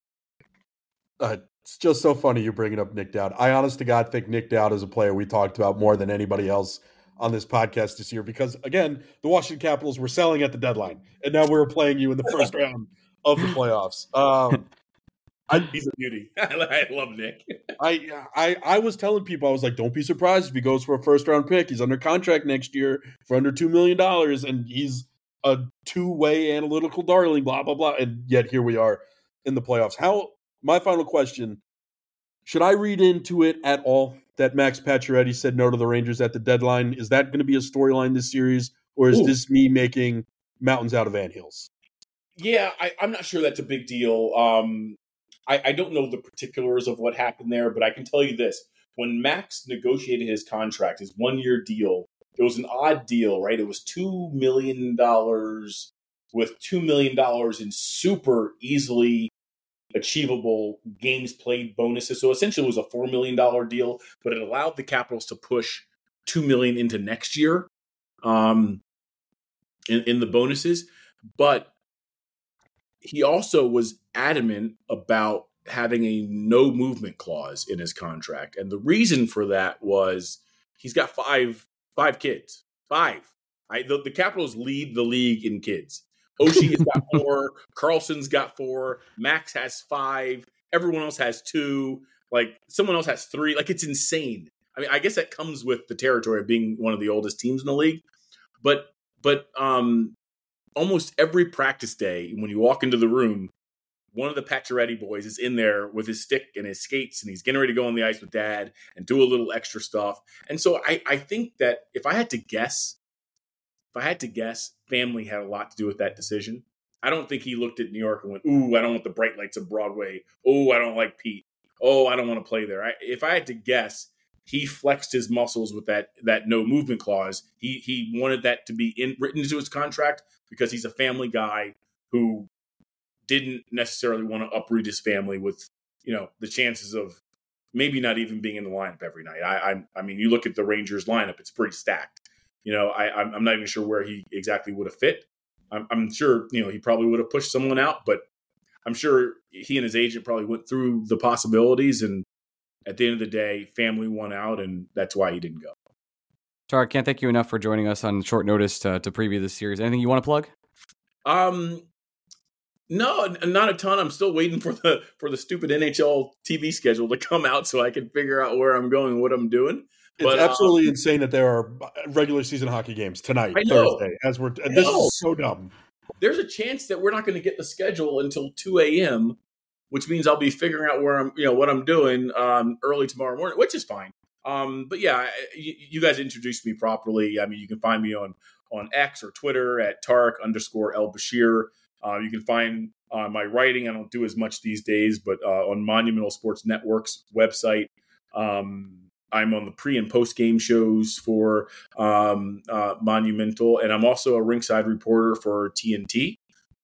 It's just so funny you bringing up Nick Dowd. I honest to God think Nick Dowd is a player we talked about more than anybody else on this podcast this year because, again, the Washington Capitals were selling at the deadline, and now we're playing you in the first round of the playoffs. He's a beauty. I love Nick. I was telling people, I was like, don't be surprised if he goes for a first-round pick. He's under contract next year for under $2 million, and he's a two-way analytical darling, blah, blah, blah. And yet here we are in the playoffs. My final question, should I read into it at all that Max Pacioretty said no to the Rangers at the deadline? Is that going to be a storyline this series, or is this me making mountains out of anthills? Yeah, I'm not sure that's a big deal. I don't know the particulars of what happened there, but I can tell you this. When Max negotiated his contract, his one-year deal, it was an odd deal, right? It was $2 million with $2 million in super easily achievable games played bonuses. So essentially it was a $4 million deal, but it allowed the Capitals to push $2 million into next year in the bonuses. But he also was adamant about having a no movement clause in his contract. And the reason for that was he's got five kids. The Capitals lead the league in kids. Oshie has got 4. Carlson's got 4. Max has 5. Everyone else has 2. Like, someone else has 3. Like, it's insane. I mean, I guess that comes with the territory of being one of the oldest teams in the league. But almost every practice day, when you walk into the room, one of the Pacioretty boys is in there with his stick and his skates, and he's getting ready to go on the ice with Dad and do a little extra stuff. And so I think that if I had to guess, family had a lot to do with that decision. I don't think he looked at New York and went, ooh, I don't want the bright lights of Broadway. Oh, I don't like Pete. Oh, I don't want to play there. If I had to guess, he flexed his muscles with that no movement clause. He wanted that to be written into his contract because he's a family guy who didn't necessarily want to uproot his family with, the chances of maybe not even being in the lineup every night. I mean, you look at the Rangers lineup, it's pretty stacked. I'm not even sure where he exactly would have fit. I'm sure, he probably would have pushed someone out, but I'm sure he and his agent probably went through the possibilities, and at the end of the day, family won out, and that's why he didn't go. Tarek, can't thank you enough for joining us on short notice to preview this series. Anything you want to plug? No, not a ton. I'm still waiting for the stupid NHL TV schedule to come out so I can figure out where I'm going and what I'm doing. It's absolutely insane that there are regular season hockey games tonight, Thursday. This is so dumb. There's a chance that we're not going to get the schedule until 2 a.m., which means I'll be figuring out where I'm, what I'm doing early tomorrow morning, which is fine. But yeah, you guys introduced me properly. I mean, you can find me on X or Twitter at Tarek_El-Bashir. You can find my writing. I don't do as much these days, but on Monumental Sports Network's website. I'm on the pre and post game shows for Monumental, and I'm also a ringside reporter for TNT.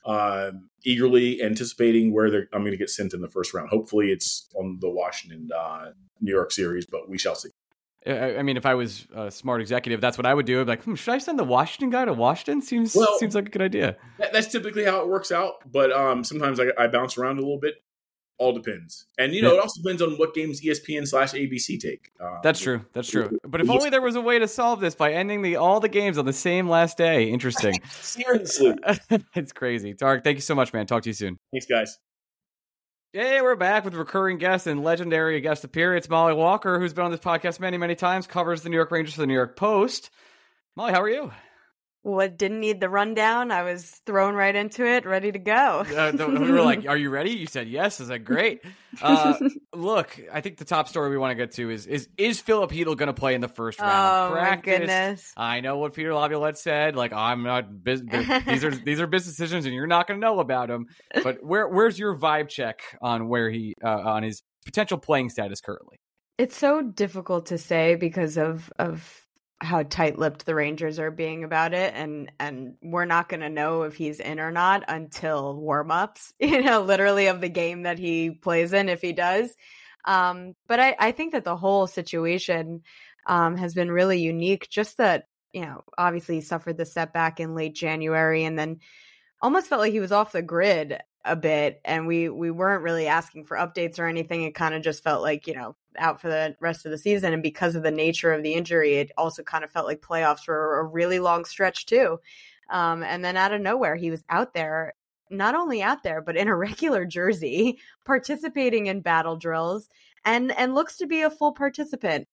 Eagerly anticipating where I'm going to get sent in the first round. Hopefully, it's on the Washington New York series, but we shall see. I mean, if I was a smart executive, that's what I would do. I'd be like, should I send the Washington guy to Washington? Seems like a good idea. That's typically how it works out, but sometimes I bounce around a little bit. All depends. And, it also depends on what games ESPN/ABC take. That's true. But if only there was a way to solve this by ending all the games on the same last day. Interesting. Seriously. It's crazy. Tarek, thank you so much, man. Talk to you soon. Thanks, guys. Hey, we're back with recurring guest and legendary guest appearance. It's Molly Walker, who's been on this podcast many, many times, covers the New York Rangers for the New York Post. Molly, how are you? Didn't need the rundown. I was thrown right into it, ready to go. We were like, are you ready? You said yes. I said, great. Look, I think the top story we want to get to is Filip Chytil going to play in the first round? Oh, my goodness. I know what Peter Laviolette said. Like, I'm not, these are business decisions and you're not going to know about them. But where's your vibe check on where he, on his potential playing status currently? It's so difficult to say because of how tight-lipped the Rangers are being about it, and we're not going to know if he's in or not until warm-ups, literally of the game that he plays in if he does. But I think that the whole situation has been really unique. Just that, obviously he suffered the setback in late January and then almost felt like he was off the grid a bit, and we weren't really asking for updates or anything. It kind of just felt like, out for the rest of the season. And because of the nature of the injury, it also kind of felt like playoffs were a really long stretch too. And then out of nowhere, he was out there, not only out there, but in a regular jersey, participating in battle drills and looks to be a full participant.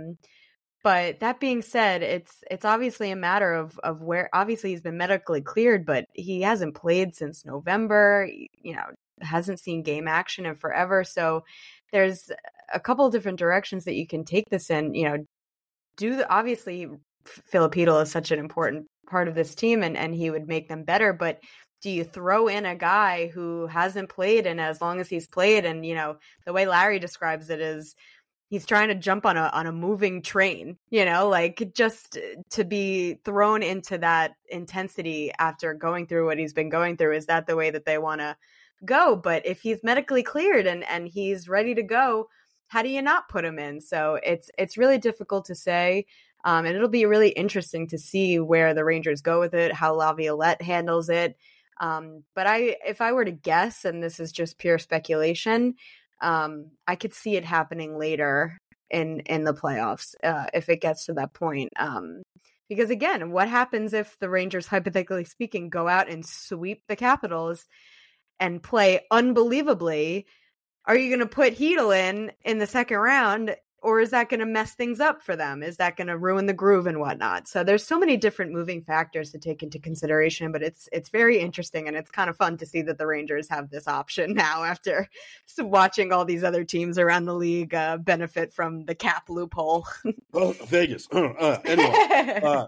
But that being said, it's obviously a matter of where, obviously he's been medically cleared, but he hasn't played since November, hasn't seen game action in forever. So there's a couple of different directions that you can take this in, obviously Filip Chytil is such an important part of this team and he would make them better, but do you throw in a guy who hasn't played, and as long as he's played, and the way Larry describes it is he's trying to jump on a moving train, like just to be thrown into that intensity after going through what he's been going through. Is that the way that they want to go? But if he's medically cleared and he's ready to go, how do you not put him in? So it's really difficult to say. And it'll be really interesting to see where the Rangers go with it, how Laviolette handles it. But if I were to guess, and this is just pure speculation, I could see it happening later in the playoffs if it gets to that point. Because again, what happens if the Rangers, hypothetically speaking, go out and sweep the Capitals and play unbelievably? Are you going to put Chytil in the second round, or is that going to mess things up for them? Is that going to ruin the groove and whatnot? So there's so many different moving factors to take into consideration, but it's very interesting, and it's kind of fun to see that the Rangers have this option now after watching all these other teams around the league benefit from the cap loophole. Vegas. Anyway,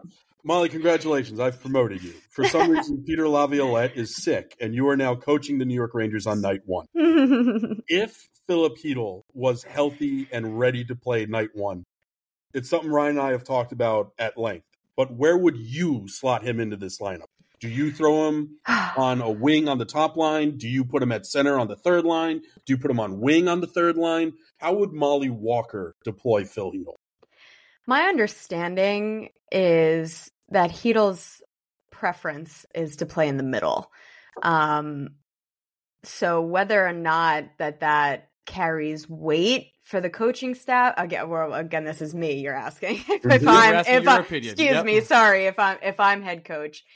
Molly, congratulations. I've promoted you. For some reason, Peter Laviolette is sick, and you are now coaching the New York Rangers on night one. If Philip Hedl was healthy and ready to play night one, it's something Ryan and I have talked about at length. But where would you slot him into this lineup? Do you throw him on a wing on the top line? Do you put him at center on the third line? Do you put him on wing on the third line? How would Molly Walker deploy Phil Hedl? My understanding is that Hedl's preference is to play in the middle. So whether or not that carries weight for the coaching staff, again, this is me. You're asking Excuse me, sorry. If I'm head coach,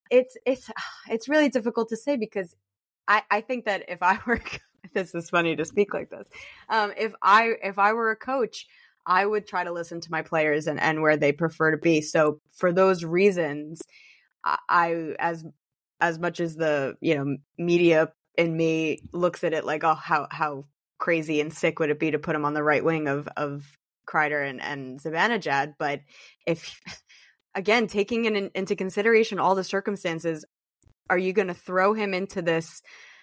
it's really difficult to say because I think that if I were, this is funny to speak like this. If I were a coach, I would try to listen to my players and where they prefer to be. So for those reasons, I as much as the media in me looks at it like, oh, how crazy and sick would it be to put him on the right wing of Kreider and Zibanejad. But if, again, taking into consideration all the circumstances, are you going to throw him into this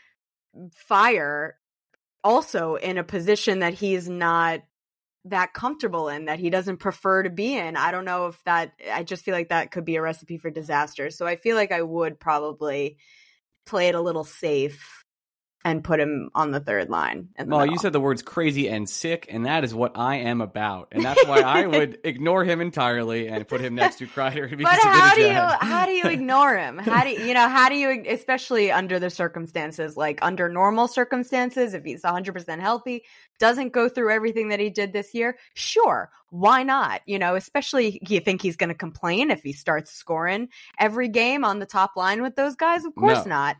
fire also in a position that he's not that comfortable in, that he doesn't prefer to be in? I don't know if I just feel like that could be a recipe for disaster. So I feel like I would probably play it a little safe and put him on the third line. Well, you said the words crazy and sick, and that is what I am about. And that's why I would ignore him entirely and put him next to Kreider. But how do you ignore him? How do you, especially under the circumstances, like under normal circumstances, if he's 100% healthy, doesn't go through everything that he did this year? Sure. Why not? Especially, you think he's going to complain if he starts scoring every game on the top line with those guys? Of course not.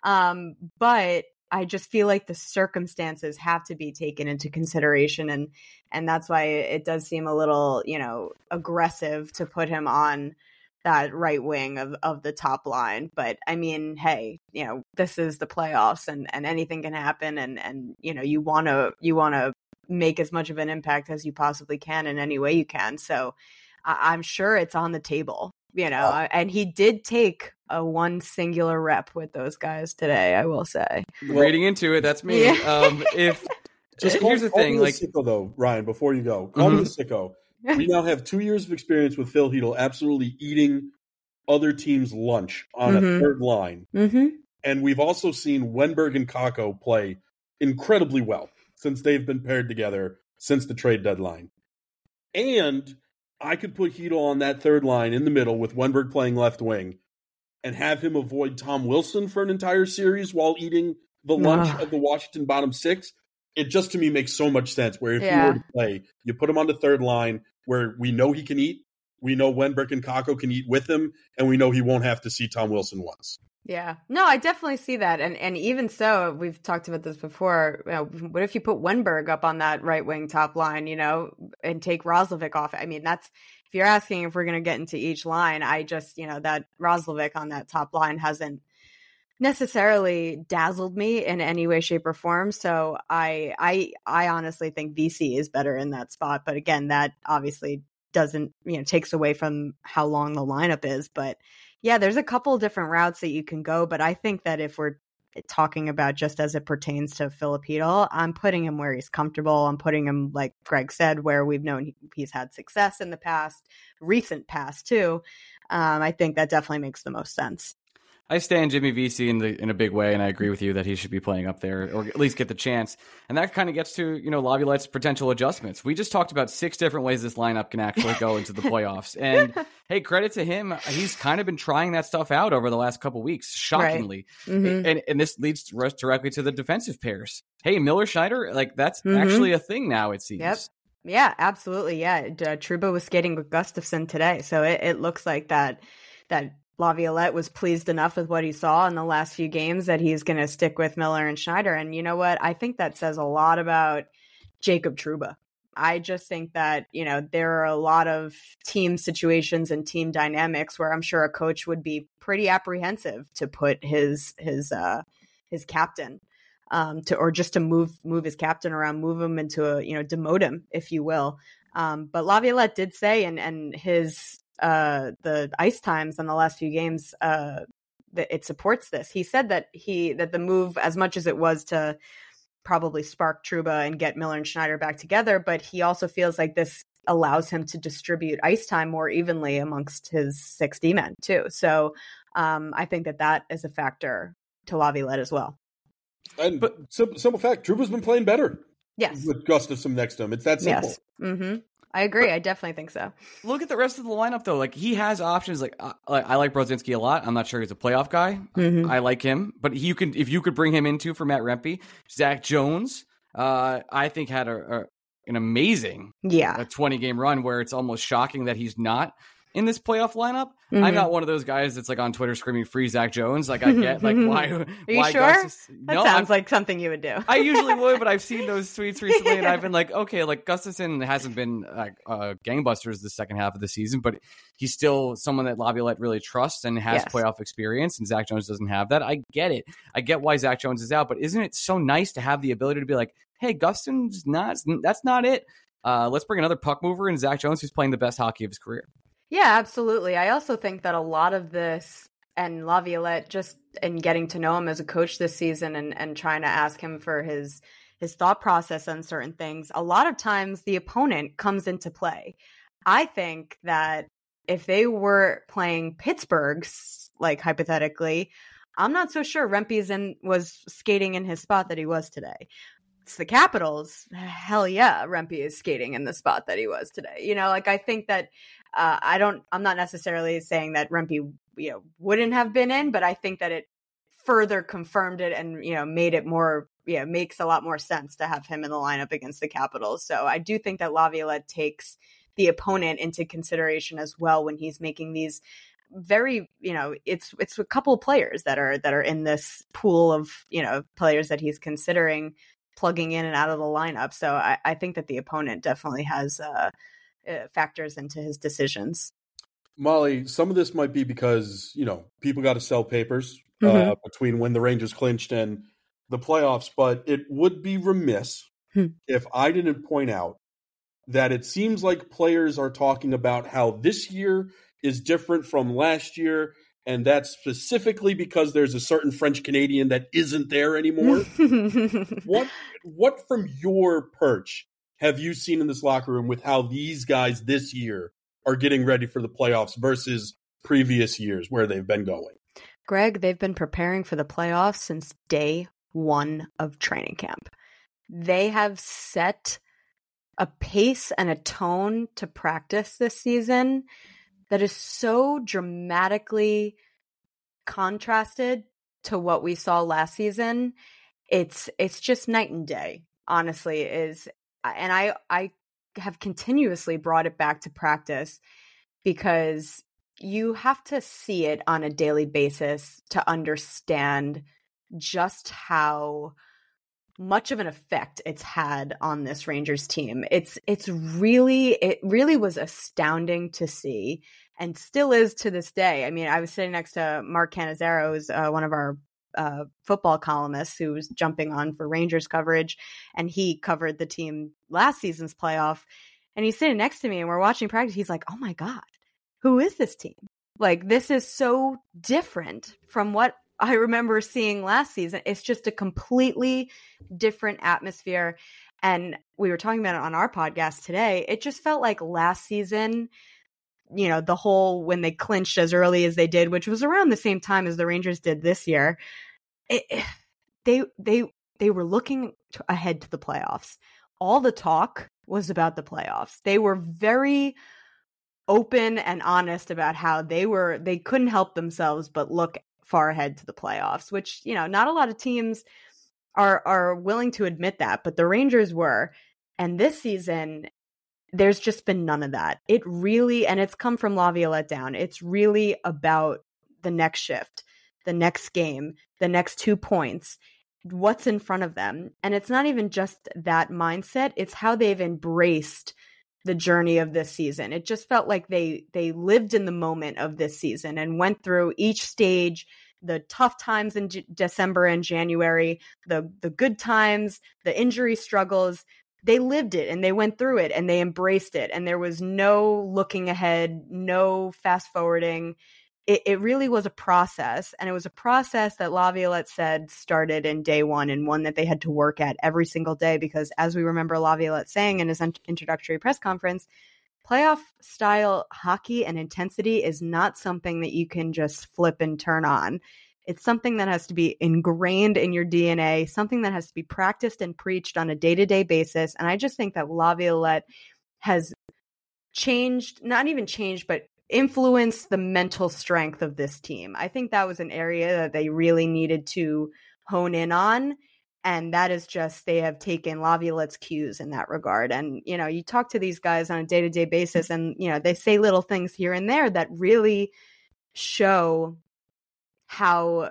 But I just feel like the circumstances have to be taken into consideration. And that's why it does seem a little, aggressive to put him on that right wing of the top line. But I mean, hey, this is the playoffs and anything can happen. And you want to make as much of an impact as you possibly can in any way you can. So I'm sure it's on the table, and he did take a one singular rep with those guys today, I will say. Reading into it, that's me. Yeah. Here's the thing, like sicko though, Ryan, before you go, call me the sicko. We now have 2 years of experience with Phil Hedl absolutely eating other teams' lunch on a third line. Mm-hmm. And we've also seen Wenberg and Kakko play incredibly well since they've been paired together since the trade deadline. And I could put Hedl on that third line in the middle with Wenberg playing left wing and have him avoid Tom Wilson for an entire series while eating the lunch of the Washington bottom six. It just, to me, makes so much sense where if you were to play, you put him on the third line where we know he can eat, we know Wenberg and Kakko can eat with him, and we know he won't have to see Tom Wilson once. Yeah. No, I definitely see that. And even so, we've talked about this before. What if you put Wenberg up on that right wing top line, and take Roslovic off? I mean, if you're asking if we're going to get into each line, I just, that Roslovic on that top line hasn't necessarily dazzled me in any way, shape, or form. So I honestly think VC is better in that spot. But again, that obviously doesn't, takes away from how long the lineup is. But yeah, there's a couple different routes that you can go. But I think that if we're talking about just as it pertains to Philip Hedl, I'm putting him where he's comfortable. I'm putting him, like Greg said, where we've known he's had success in the past, recent past too. I think that definitely makes the most sense. I stand Jimmy Vesey in a big way, and I agree with you that he should be playing up there, or at least get the chance. And that kind of gets to, Laviolette's potential adjustments. We just talked about 6 different ways this lineup can actually go into the playoffs. And hey, credit to him. He's kind of been trying that stuff out over the last couple weeks, shockingly. Right. Mm-hmm. And this leads directly to the defensive pairs. Hey, Miller-Schneider, that's actually a thing now, it seems. Yep. Yeah, absolutely. Yeah. Trouba was skating with Gustafsson today. So it looks like that Laviolette was pleased enough with what he saw in the last few games that he's going to stick with Miller and Schneider. And you know what? I think that says a lot about Jacob Trouba. I just think that, there are a lot of team situations and team dynamics where I'm sure a coach would be pretty apprehensive to put his captain or just to move his captain around, move him into demote him, if you will. But Laviolette did say, and his the ice times in the last few games, that it supports this. He said that the move, as much as it was to probably spark Trouba and get Miller and Schneider back together, but he also feels like this allows him to distribute ice time more evenly amongst his 6 D-men too. So I think that is a factor to Laviolette as well. But simple fact, Trouba's been playing better. Yes. With Gustafsson next to him. It's that simple. Yes. Mm-hmm. I agree. I definitely think so. Look at the rest of the lineup, though. Like, he has options. Like, I like Brodzinski a lot. I'm not sure he's a playoff guy. Mm-hmm. I like him, but if you could bring him in too for Matt Rempe. Zach Jones, I think had an amazing 20-game run where it's almost shocking that he's not in this playoff lineup. Mm-hmm. I'm not one of those guys that's like on Twitter screening free Zach Jones. Like, I get like why. Are you sure? That sounds like something you would do. I usually would, but I've seen those tweets recently, and I've been like, okay, like Gustafsson hasn't been like gangbusters the second half of the season, but he's still someone that Laviolette really trusts and has playoff experience, and Zach Jones doesn't have that. I get it. I get why Zach Jones is out, but isn't it so nice to have the ability to be like, hey, Gustafsson's that's not it. Let's bring another puck mover in Zach Jones, who's playing the best hockey of his career. Yeah, absolutely. I also think that a lot of this, and Laviolette, just in getting to know him as a coach this season and trying to ask him for his thought process on certain things, a lot of times the opponent comes into play. I think that if they were playing Pittsburgh, like hypothetically, I'm not so sure Rempe was skating in his spot that he was today. It's the Capitals. Hell yeah, Rempe is skating in the spot that he was today. You know, like, I think that I'm not necessarily saying that Rempe, wouldn't have been in, but I think that it further confirmed it and, made it more, makes a lot more sense to have him in the lineup against the Capitals. So I do think that Laviolette takes the opponent into consideration as well when he's making these very, it's a couple of players that are in this pool of, players that he's considering plugging in and out of the lineup. So I think that the opponent definitely has factors into his decisions. Molly, some of this might be because, people got to sell papers between when the Rangers clinched and the playoffs, but it would be remiss if I didn't point out that it seems like players are talking about how this year is different from last year, and that's specifically because there's a certain French Canadian that isn't there anymore. What from your perch have you seen in this locker room with how these guys this year are getting ready for the playoffs versus previous years where they've been going? Greg, they've been preparing for the playoffs since day 1 of training camp. They have set a pace and a tone to practice this season that is so dramatically contrasted to what we saw last season. It's just night and day, honestly, and I have continuously brought it back to practice because you have to see it on a daily basis to understand just how much of an effect it's had on this Rangers team. It really was astounding to see, and still is to this day. I mean, I was sitting next to Mark Cannizzaro, who's one of our football columnists who was jumping on for Rangers coverage, and he covered the team last season's playoff, and he's sitting next to me and we're watching practice. He's like, oh my God, who is this team? Like, this is so different from what I remember seeing last season. It's just a completely different atmosphere. And we were talking about it on our podcast today. It just felt like last season, the whole, when they clinched as early as they did, which was around the same time as the Rangers did this year, they were looking ahead to the playoffs. All the talk was about the playoffs. They were very open and honest about how they couldn't help themselves but look far ahead to the playoffs, which, not a lot of teams are willing to admit that, but the Rangers were. And this season, there's just been none of that. It really, and it's come from Laviolette down, it's really about the next shift, the next game, the next 2 points, what's in front of them. And it's not even just that mindset, it's how they've embraced the journey of this season. It just felt like they lived in the moment of this season and went through each stage, the tough times in December and January, the good times, the injury struggles. they lived it and they went through it and they embraced it. And there was no looking ahead, no fast forwarding. It really was a process. And it was a process that Laviolette said started in day one, and one that they had to work at every single day, because as we remember Laviolette saying in his introductory press conference, playoff style hockey and intensity is not something that you can just flip and turn on. It's something that has to be ingrained in your DNA, something that has to be practiced and preached on a day-to-day basis. And I just think that Laviolette has changed, not even changed, but influenced the mental strength of this team. I think that was an area that they really needed to hone in on. And that is just, they have taken Laviolette's cues in that regard. And, you know, you talk to these guys on a day-to-day basis and, you know, they say little things here and there that really show how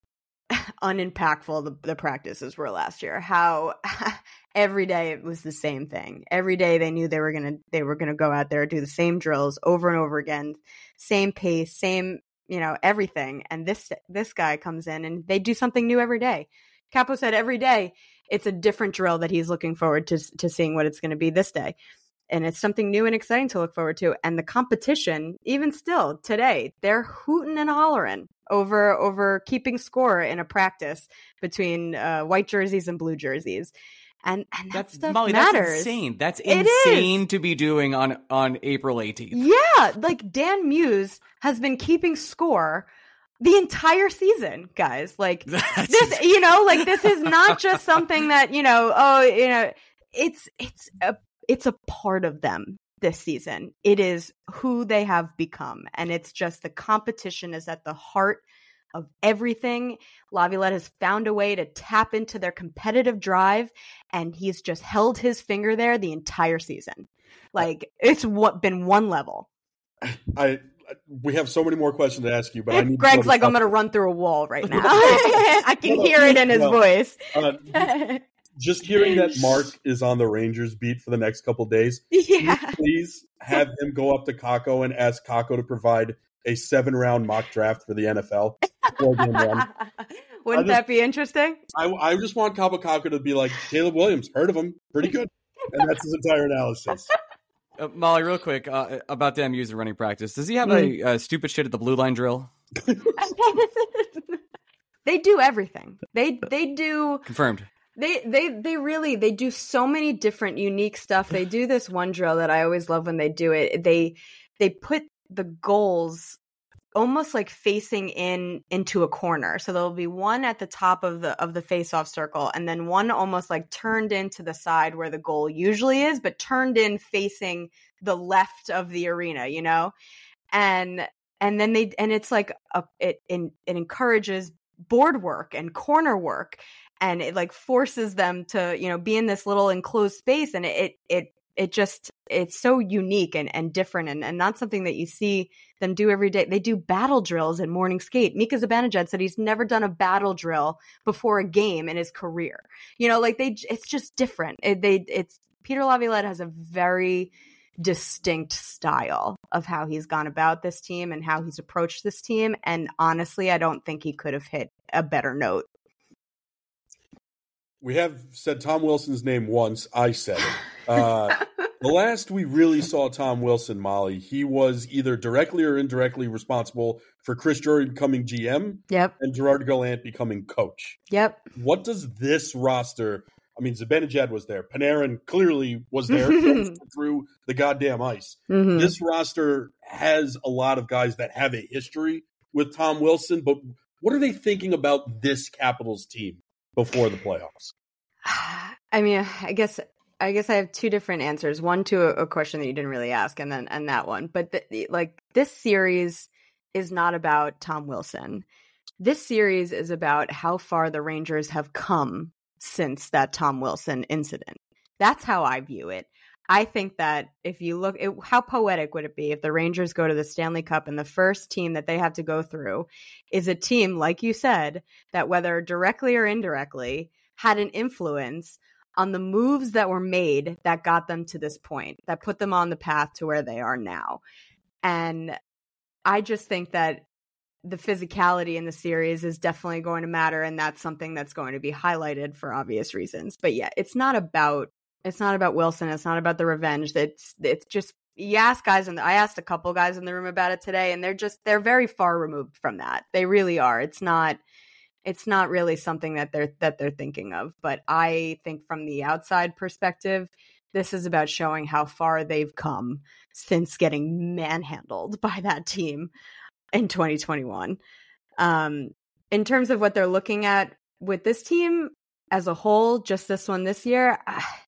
unimpactful the practices were last year. How every day it was the same thing. Every day they knew they were gonna go out there, do the same drills over and over again, same pace, same, you know, everything. And this guy comes in and they do something new every day. Capo said every day it's a different drill that he's looking forward to seeing what it's going to be this day. And it's something new and exciting to look forward to. And the competition, even still today, they're hooting and hollering over keeping score in a practice between white jerseys and blue jerseys. And that stuff Molly, matters. That's insane. That's insane to be doing on April 18th. Yeah, like Dan Muse has been keeping score the entire season, guys. Like this, you know, like this is not just something that, you know, oh, you know, it's a part of them this season. It is who they have become. And it's just the competition is at the heart of everything. Laviolette has found a way to tap into their competitive drive, and he's just held his finger there the entire season. Like it's been one level. We have so many more questions to ask you, but I need Greg's like, I'm going to run through a wall right now. I can hear it in his voice. Just hearing that Mark is on the Rangers beat for the next couple days, please have him go up to Kakko and ask Kakko to provide a 7-round mock draft for the NFL. Wouldn't that be interesting? I just want Kakko to be like, Caleb Williams, heard of him, pretty good. And that's his entire analysis. Molly, real quick, about Dan Muse running practice. Does he have a stupid shit at the blue line drill? They do everything. They do. Confirmed. They really do so many different unique stuff. They do this one drill that I always love when they do it. They put the goals almost like facing into a corner. So there'll be one at the top of the face-off circle, and then one almost like turned into the side where the goal usually is, but turned in facing the left of the arena, you know? And then it's like it encourages board work and corner work, and it like forces them to, you know, be in this little enclosed space, and it's so unique and different and not something that you see them do every day. They do battle drills in morning skate. Mika Zibanejad said he's never done a battle drill before a game in his career. You know, like it's just different. It's Peter Laviolette has a very distinct style of how he's gone about this team and how he's approached this team. And honestly, I don't think he could have hit a better note. We have said Tom Wilson's name once. I said it. The last we really saw Tom Wilson, Molly, he was either directly or indirectly responsible for Chris Drury becoming GM and Gerard Gallant becoming coach. Yep. What does this roster, I mean, Zibanejad was there. Panarin clearly was there through the goddamn ice. Mm-hmm. This roster has a lot of guys that have a history with Tom Wilson, but what are they thinking about this Capitals team before the playoffs? I mean, I guess I have two different answers. One to a question that you didn't really ask, and that one. But this series is not about Tom Wilson. This series is about how far the Rangers have come since that Tom Wilson incident. That's how I view it. I think that if you look, how poetic would it be if the Rangers go to the Stanley Cup and the first team that they have to go through is a team, like you said, that whether directly or indirectly had an influence on the moves that were made that got them to this point, that put them on the path to where they are now. And I just think that the physicality in the series is definitely going to matter, and that's something that's going to be highlighted for obvious reasons. But yeah, it's not about It's not about Wilson. It's not about the revenge. It's just, you ask guys, and I asked a couple guys in the room about it today, and they're very far removed from that. They really are. It's not really something that they're thinking of. But I think from the outside perspective, this is about showing how far they've come since getting manhandled by that team in 2021. In terms of what they're looking at with this team as a whole, just this one this year,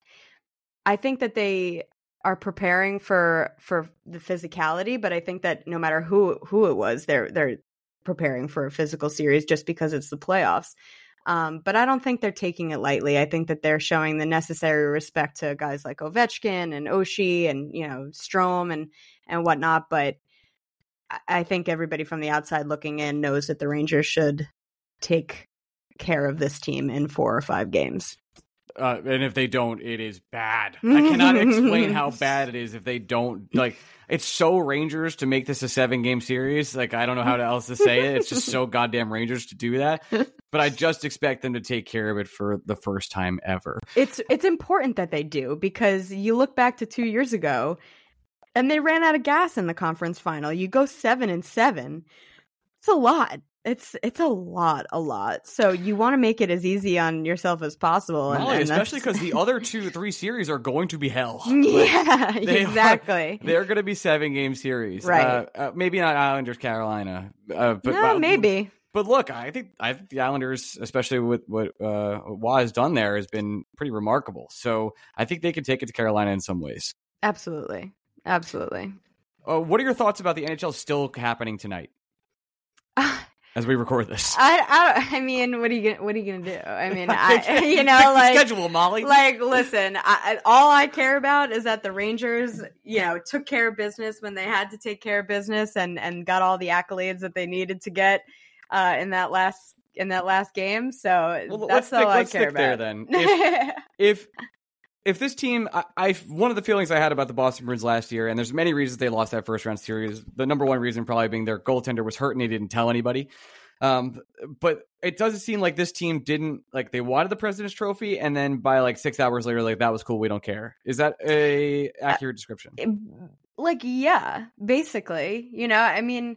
I think that they are preparing for the physicality, but I think that no matter who it was, they're preparing for a physical series just because it's the playoffs. But I don't think they're taking it lightly. I think that they're showing the necessary respect to guys like Ovechkin and Oshie and, Strome and whatnot. But I think everybody from the outside looking in knows that the Rangers should take care of this team in 4 or 5 games. And if they don't, it is bad. I cannot explain how bad it is if they don't. Like, it's so Rangers to make this a 7-game series. Like, I don't know how else to say it. It's just so goddamn Rangers to do that. But I just expect them to take care of it for the first time ever. It's important that they do, because you look back to 2 years ago, and they ran out of gas in the conference final. You go 7-7. It's a lot. It's a lot. So you want to make it as easy on yourself as possible. And especially because the other 2-3 series are going to be hell. Yeah, exactly. They're going to be 7-game series. Right. Maybe not Islanders, Carolina. But maybe. But look, I think the Islanders, especially with what Wah has done there, has been pretty remarkable. So I think they can take it to Carolina in some ways. Absolutely. What are your thoughts about the NHL still happening tonight? As we record this, I mean, what are you gonna do? I mean, schedule, Molly. Like, listen, all I care about is that the Rangers, took care of business when they had to take care of business, and got all the accolades that they needed to get in that last game. So that's all I care about. There, then. If this team, one of the feelings I had about the Boston Bruins last year, and there's many reasons they lost that first round series. The number one reason probably being their goaltender was hurt and they didn't tell anybody. But it doesn't seem like this team didn't, like, they wanted the President's Trophy, and then by like 6 hours later, like, that was cool, we don't care. Is that a accurate description? Yeah, basically. I mean,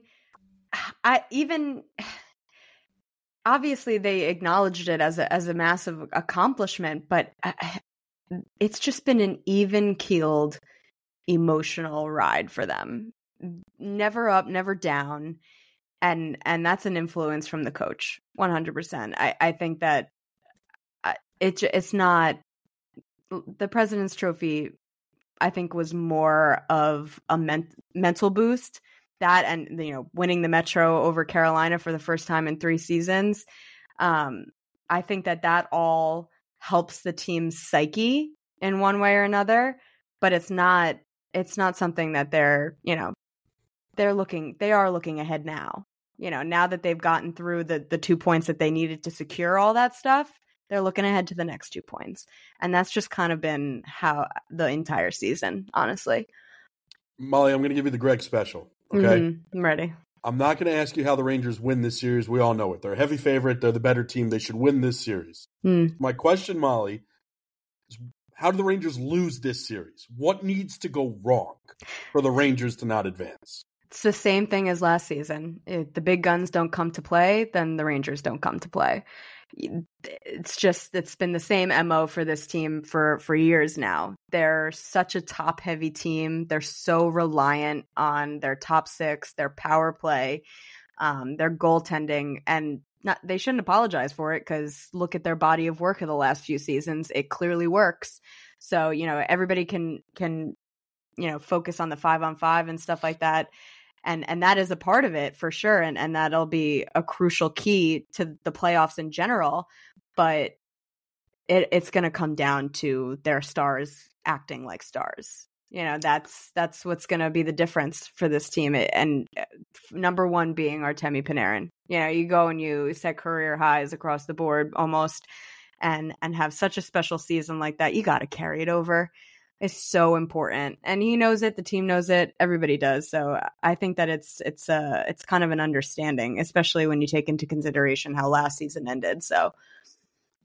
obviously they acknowledged it as a massive accomplishment, but it's just been an even-keeled emotional ride for them. Never up, never down. And that's an influence from the coach, 100%. I think that it's not the President's Trophy. I think was more of a mental boost, that and winning the Metro over Carolina for the first time in 3 seasons. I think that all helps the team's psyche in one way or another, but it's not something that they are looking ahead now. Now that they've gotten through the 2 points that they needed to secure all that stuff, they're looking ahead to the next 2 points. And that's just kind of been how the entire season, honestly. Molly, I'm going to give you the Greg special. Okay. I'm ready. I'm not going to ask you how the Rangers win this series. We all know it. They're a heavy favorite. They're the better team. They should win this series. My question, Molly, is how do the Rangers lose this series? What needs to go wrong for the Rangers to not advance? It's the same thing as last season. If the big guns don't come to play, then the Rangers don't come to play. It's been the same MO for this team for years now. They're such a top-heavy team. They're so reliant on their top 6, their power play, their goaltending, and they shouldn't apologize for it, because look at their body of work in the last few seasons. It clearly works. So, everybody can focus on the 5-on-5 and stuff like that. And that is a part of it for sure. And that'll be a crucial key to the playoffs in general. But it's going to come down to their stars acting like stars. That's what's going to be the difference for this team. And number one being Artemi Panarin. You go and you set career highs across the board almost, and have such a special season like that. You got to carry it over. Is so important, and he knows it. The team knows it. Everybody does. So I think that it's kind of an understanding, especially when you take into consideration how last season ended. So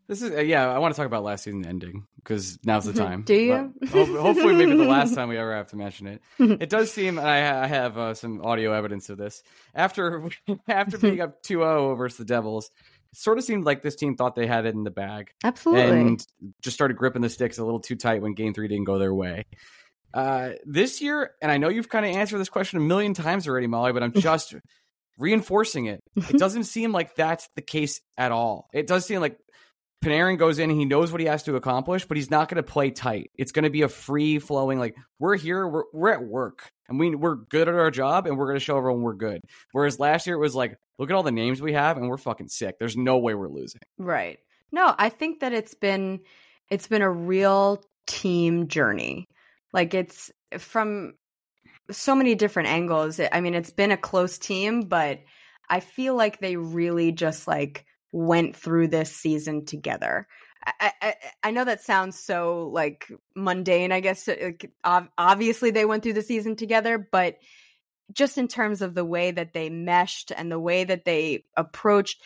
This is I want to talk about last season ending because now's the time. Do you? Hopefully, maybe the last time we ever have to mention it. It does seem, and I have some audio evidence of this. After being up 2-0 versus the Devils, it sort of seemed like this team thought they had it in the bag. Absolutely. And just started gripping the sticks a little too tight when Game 3 didn't go their way. This year, and I know you've kind of answered this question a million times already, Molly, but I'm just reinforcing it. It doesn't seem like that's the case at all. It does seem like Panarin goes in and he knows what he has to accomplish, but he's not going to play tight. It's going to be a free-flowing, like, we're here, we're at work, and we're good at our job, and we're going to show everyone we're good. Whereas last year it was like, look at all the names we have, and we're fucking sick. There's no way we're losing. Right. No, I think that it's been a real team journey. Like, it's from so many different angles. I mean, it's been a close team, but I feel like they really just, like, went through this season together. I know that sounds so like mundane, I guess. Like, obviously they went through the season together, but just in terms of the way that they meshed and the way that they approached,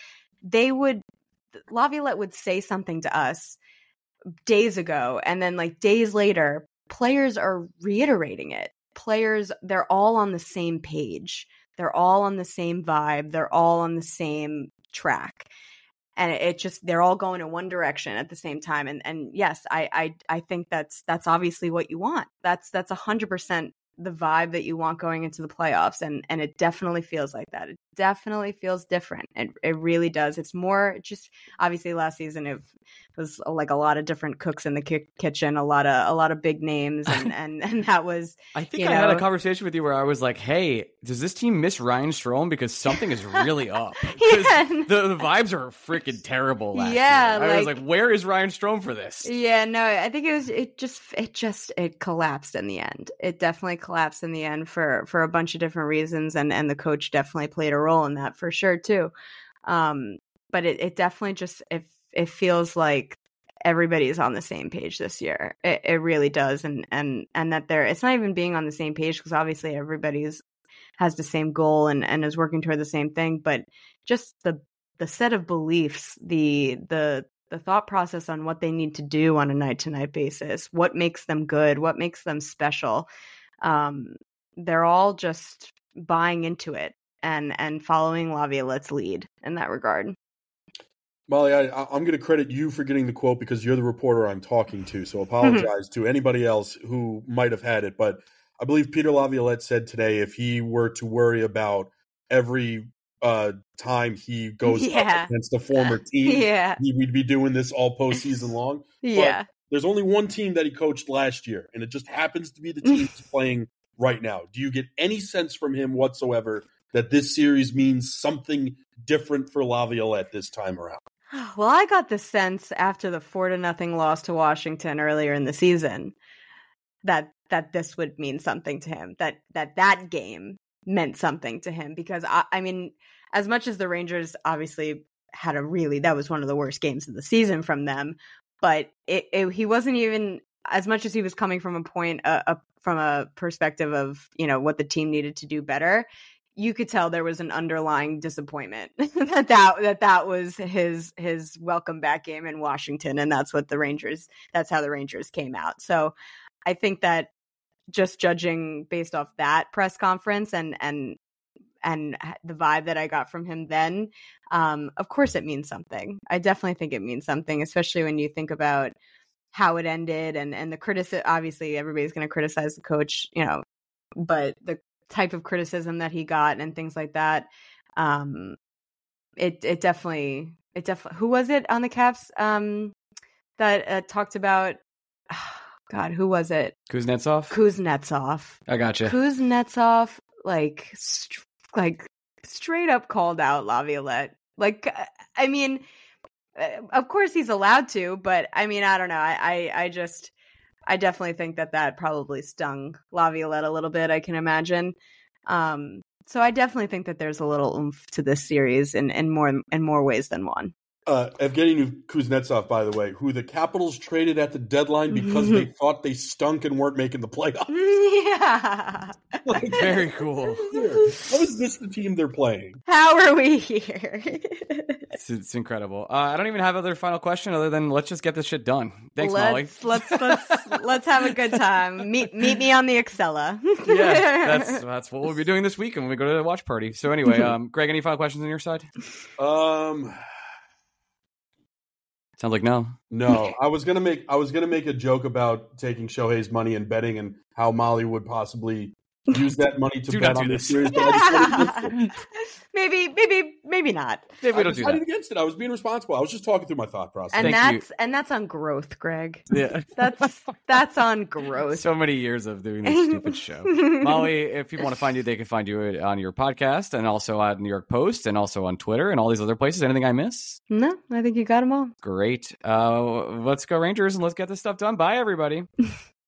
Laviolette would say something to us days ago, and then like days later, players are reiterating it. Players, they're all on the same page. They're all on the same vibe. They're all on the same track. And it just, they're all going in one direction at the same time. And yes, I think that's obviously what you want. That's 100% the vibe that you want going into the playoffs. And it definitely feels like that. It definitely feels different. It really does. It's more just, obviously last season it was like a lot of different cooks in the kitchen, a lot of big names. And that was, I think I had a conversation with you where I was like, hey, does this team miss Ryan Strome? Because something is really up. Yeah. The vibes are freaking terrible last year. I was like, where is Ryan Strome for this? Yeah, no, I think it collapsed in the end. It definitely collapsed in the end for a bunch of different reasons. And the coach definitely played a role in that for sure too. But it definitely just, it feels like everybody's on the same page this year. It really does. And that it's not even being on the same page, because obviously everybody's has the same goal and is working toward the same thing, but just the set of beliefs, the thought process on what they need to do on a night-to-night basis, what makes them good, what makes them special. They're all just buying into it and following Laviolette's lead in that regard. Molly, I'm going to credit you for getting the quote because you're the reporter I'm talking to, so apologize to anybody else who might have had it. But I believe Peter Laviolette said today if he were to worry about every time he goes up against a former team, we'd be doing this all postseason long. Yeah. But there's only one team that he coached last year, and it just happens to be the team he's playing right now. Do you get any sense from him whatsoever that this series means something different for Laviolette this time around? Well, I got the sense after the 4-0 loss to Washington earlier in the season that this would mean something to him, that game meant something to him, because I mean, as much as the Rangers obviously had that was one of the worst games of the season from them, but he wasn't even, as much as he was coming from from a perspective of, what the team needed to do better, you could tell there was an underlying disappointment that was his welcome back game in Washington, and that's how the Rangers came out. So I think that just judging based off that press conference and the vibe that I got from him then, of course it means something. I definitely think it means something, especially when you think about how it ended and the criticism. Obviously everybody's going to criticize the coach, but the type of criticism that he got and things like that. It definitely, who was it on the Caps that talked about, God, who was it? Kuznetsov. I gotcha. Kuznetsov, like straight up called out Laviolette. Like, I mean, of course he's allowed to, but I mean, I don't know. I definitely think that probably stung Laviolette a little bit, I can imagine. So I definitely think that there's a little oomph to this series in more ways than one. Evgeny Kuznetsov, by the way, who the Capitals traded at the deadline because they thought they stunk and weren't making the playoffs. Yeah. Very cool. How is this the team they're playing? How are we here? It's incredible. I don't even have other final question other than let's just get this shit done. Thanks, Molly. Let's have a good time. Meet me on the Excella. Yeah, that's what we'll be doing this weekend when we go to the watch party. So anyway, Greg, any final questions on your side? Sounds like no. No, I was gonna make a joke about taking Shohei's money and betting and how Molly would possibly use that money to bet on this series. But Maybe not. Maybe we don't do that. I decided against it. I was being responsible. I was just talking through my thought process. And that's on growth, Greg. Yeah, that's on growth. So many years of doing this stupid show. Molly, if people want to find you, they can find you on your podcast and also on New York Post and also on Twitter and all these other places. Anything I miss? No, I think you got them all. Great. Let's go Rangers and let's get this stuff done. Bye, everybody.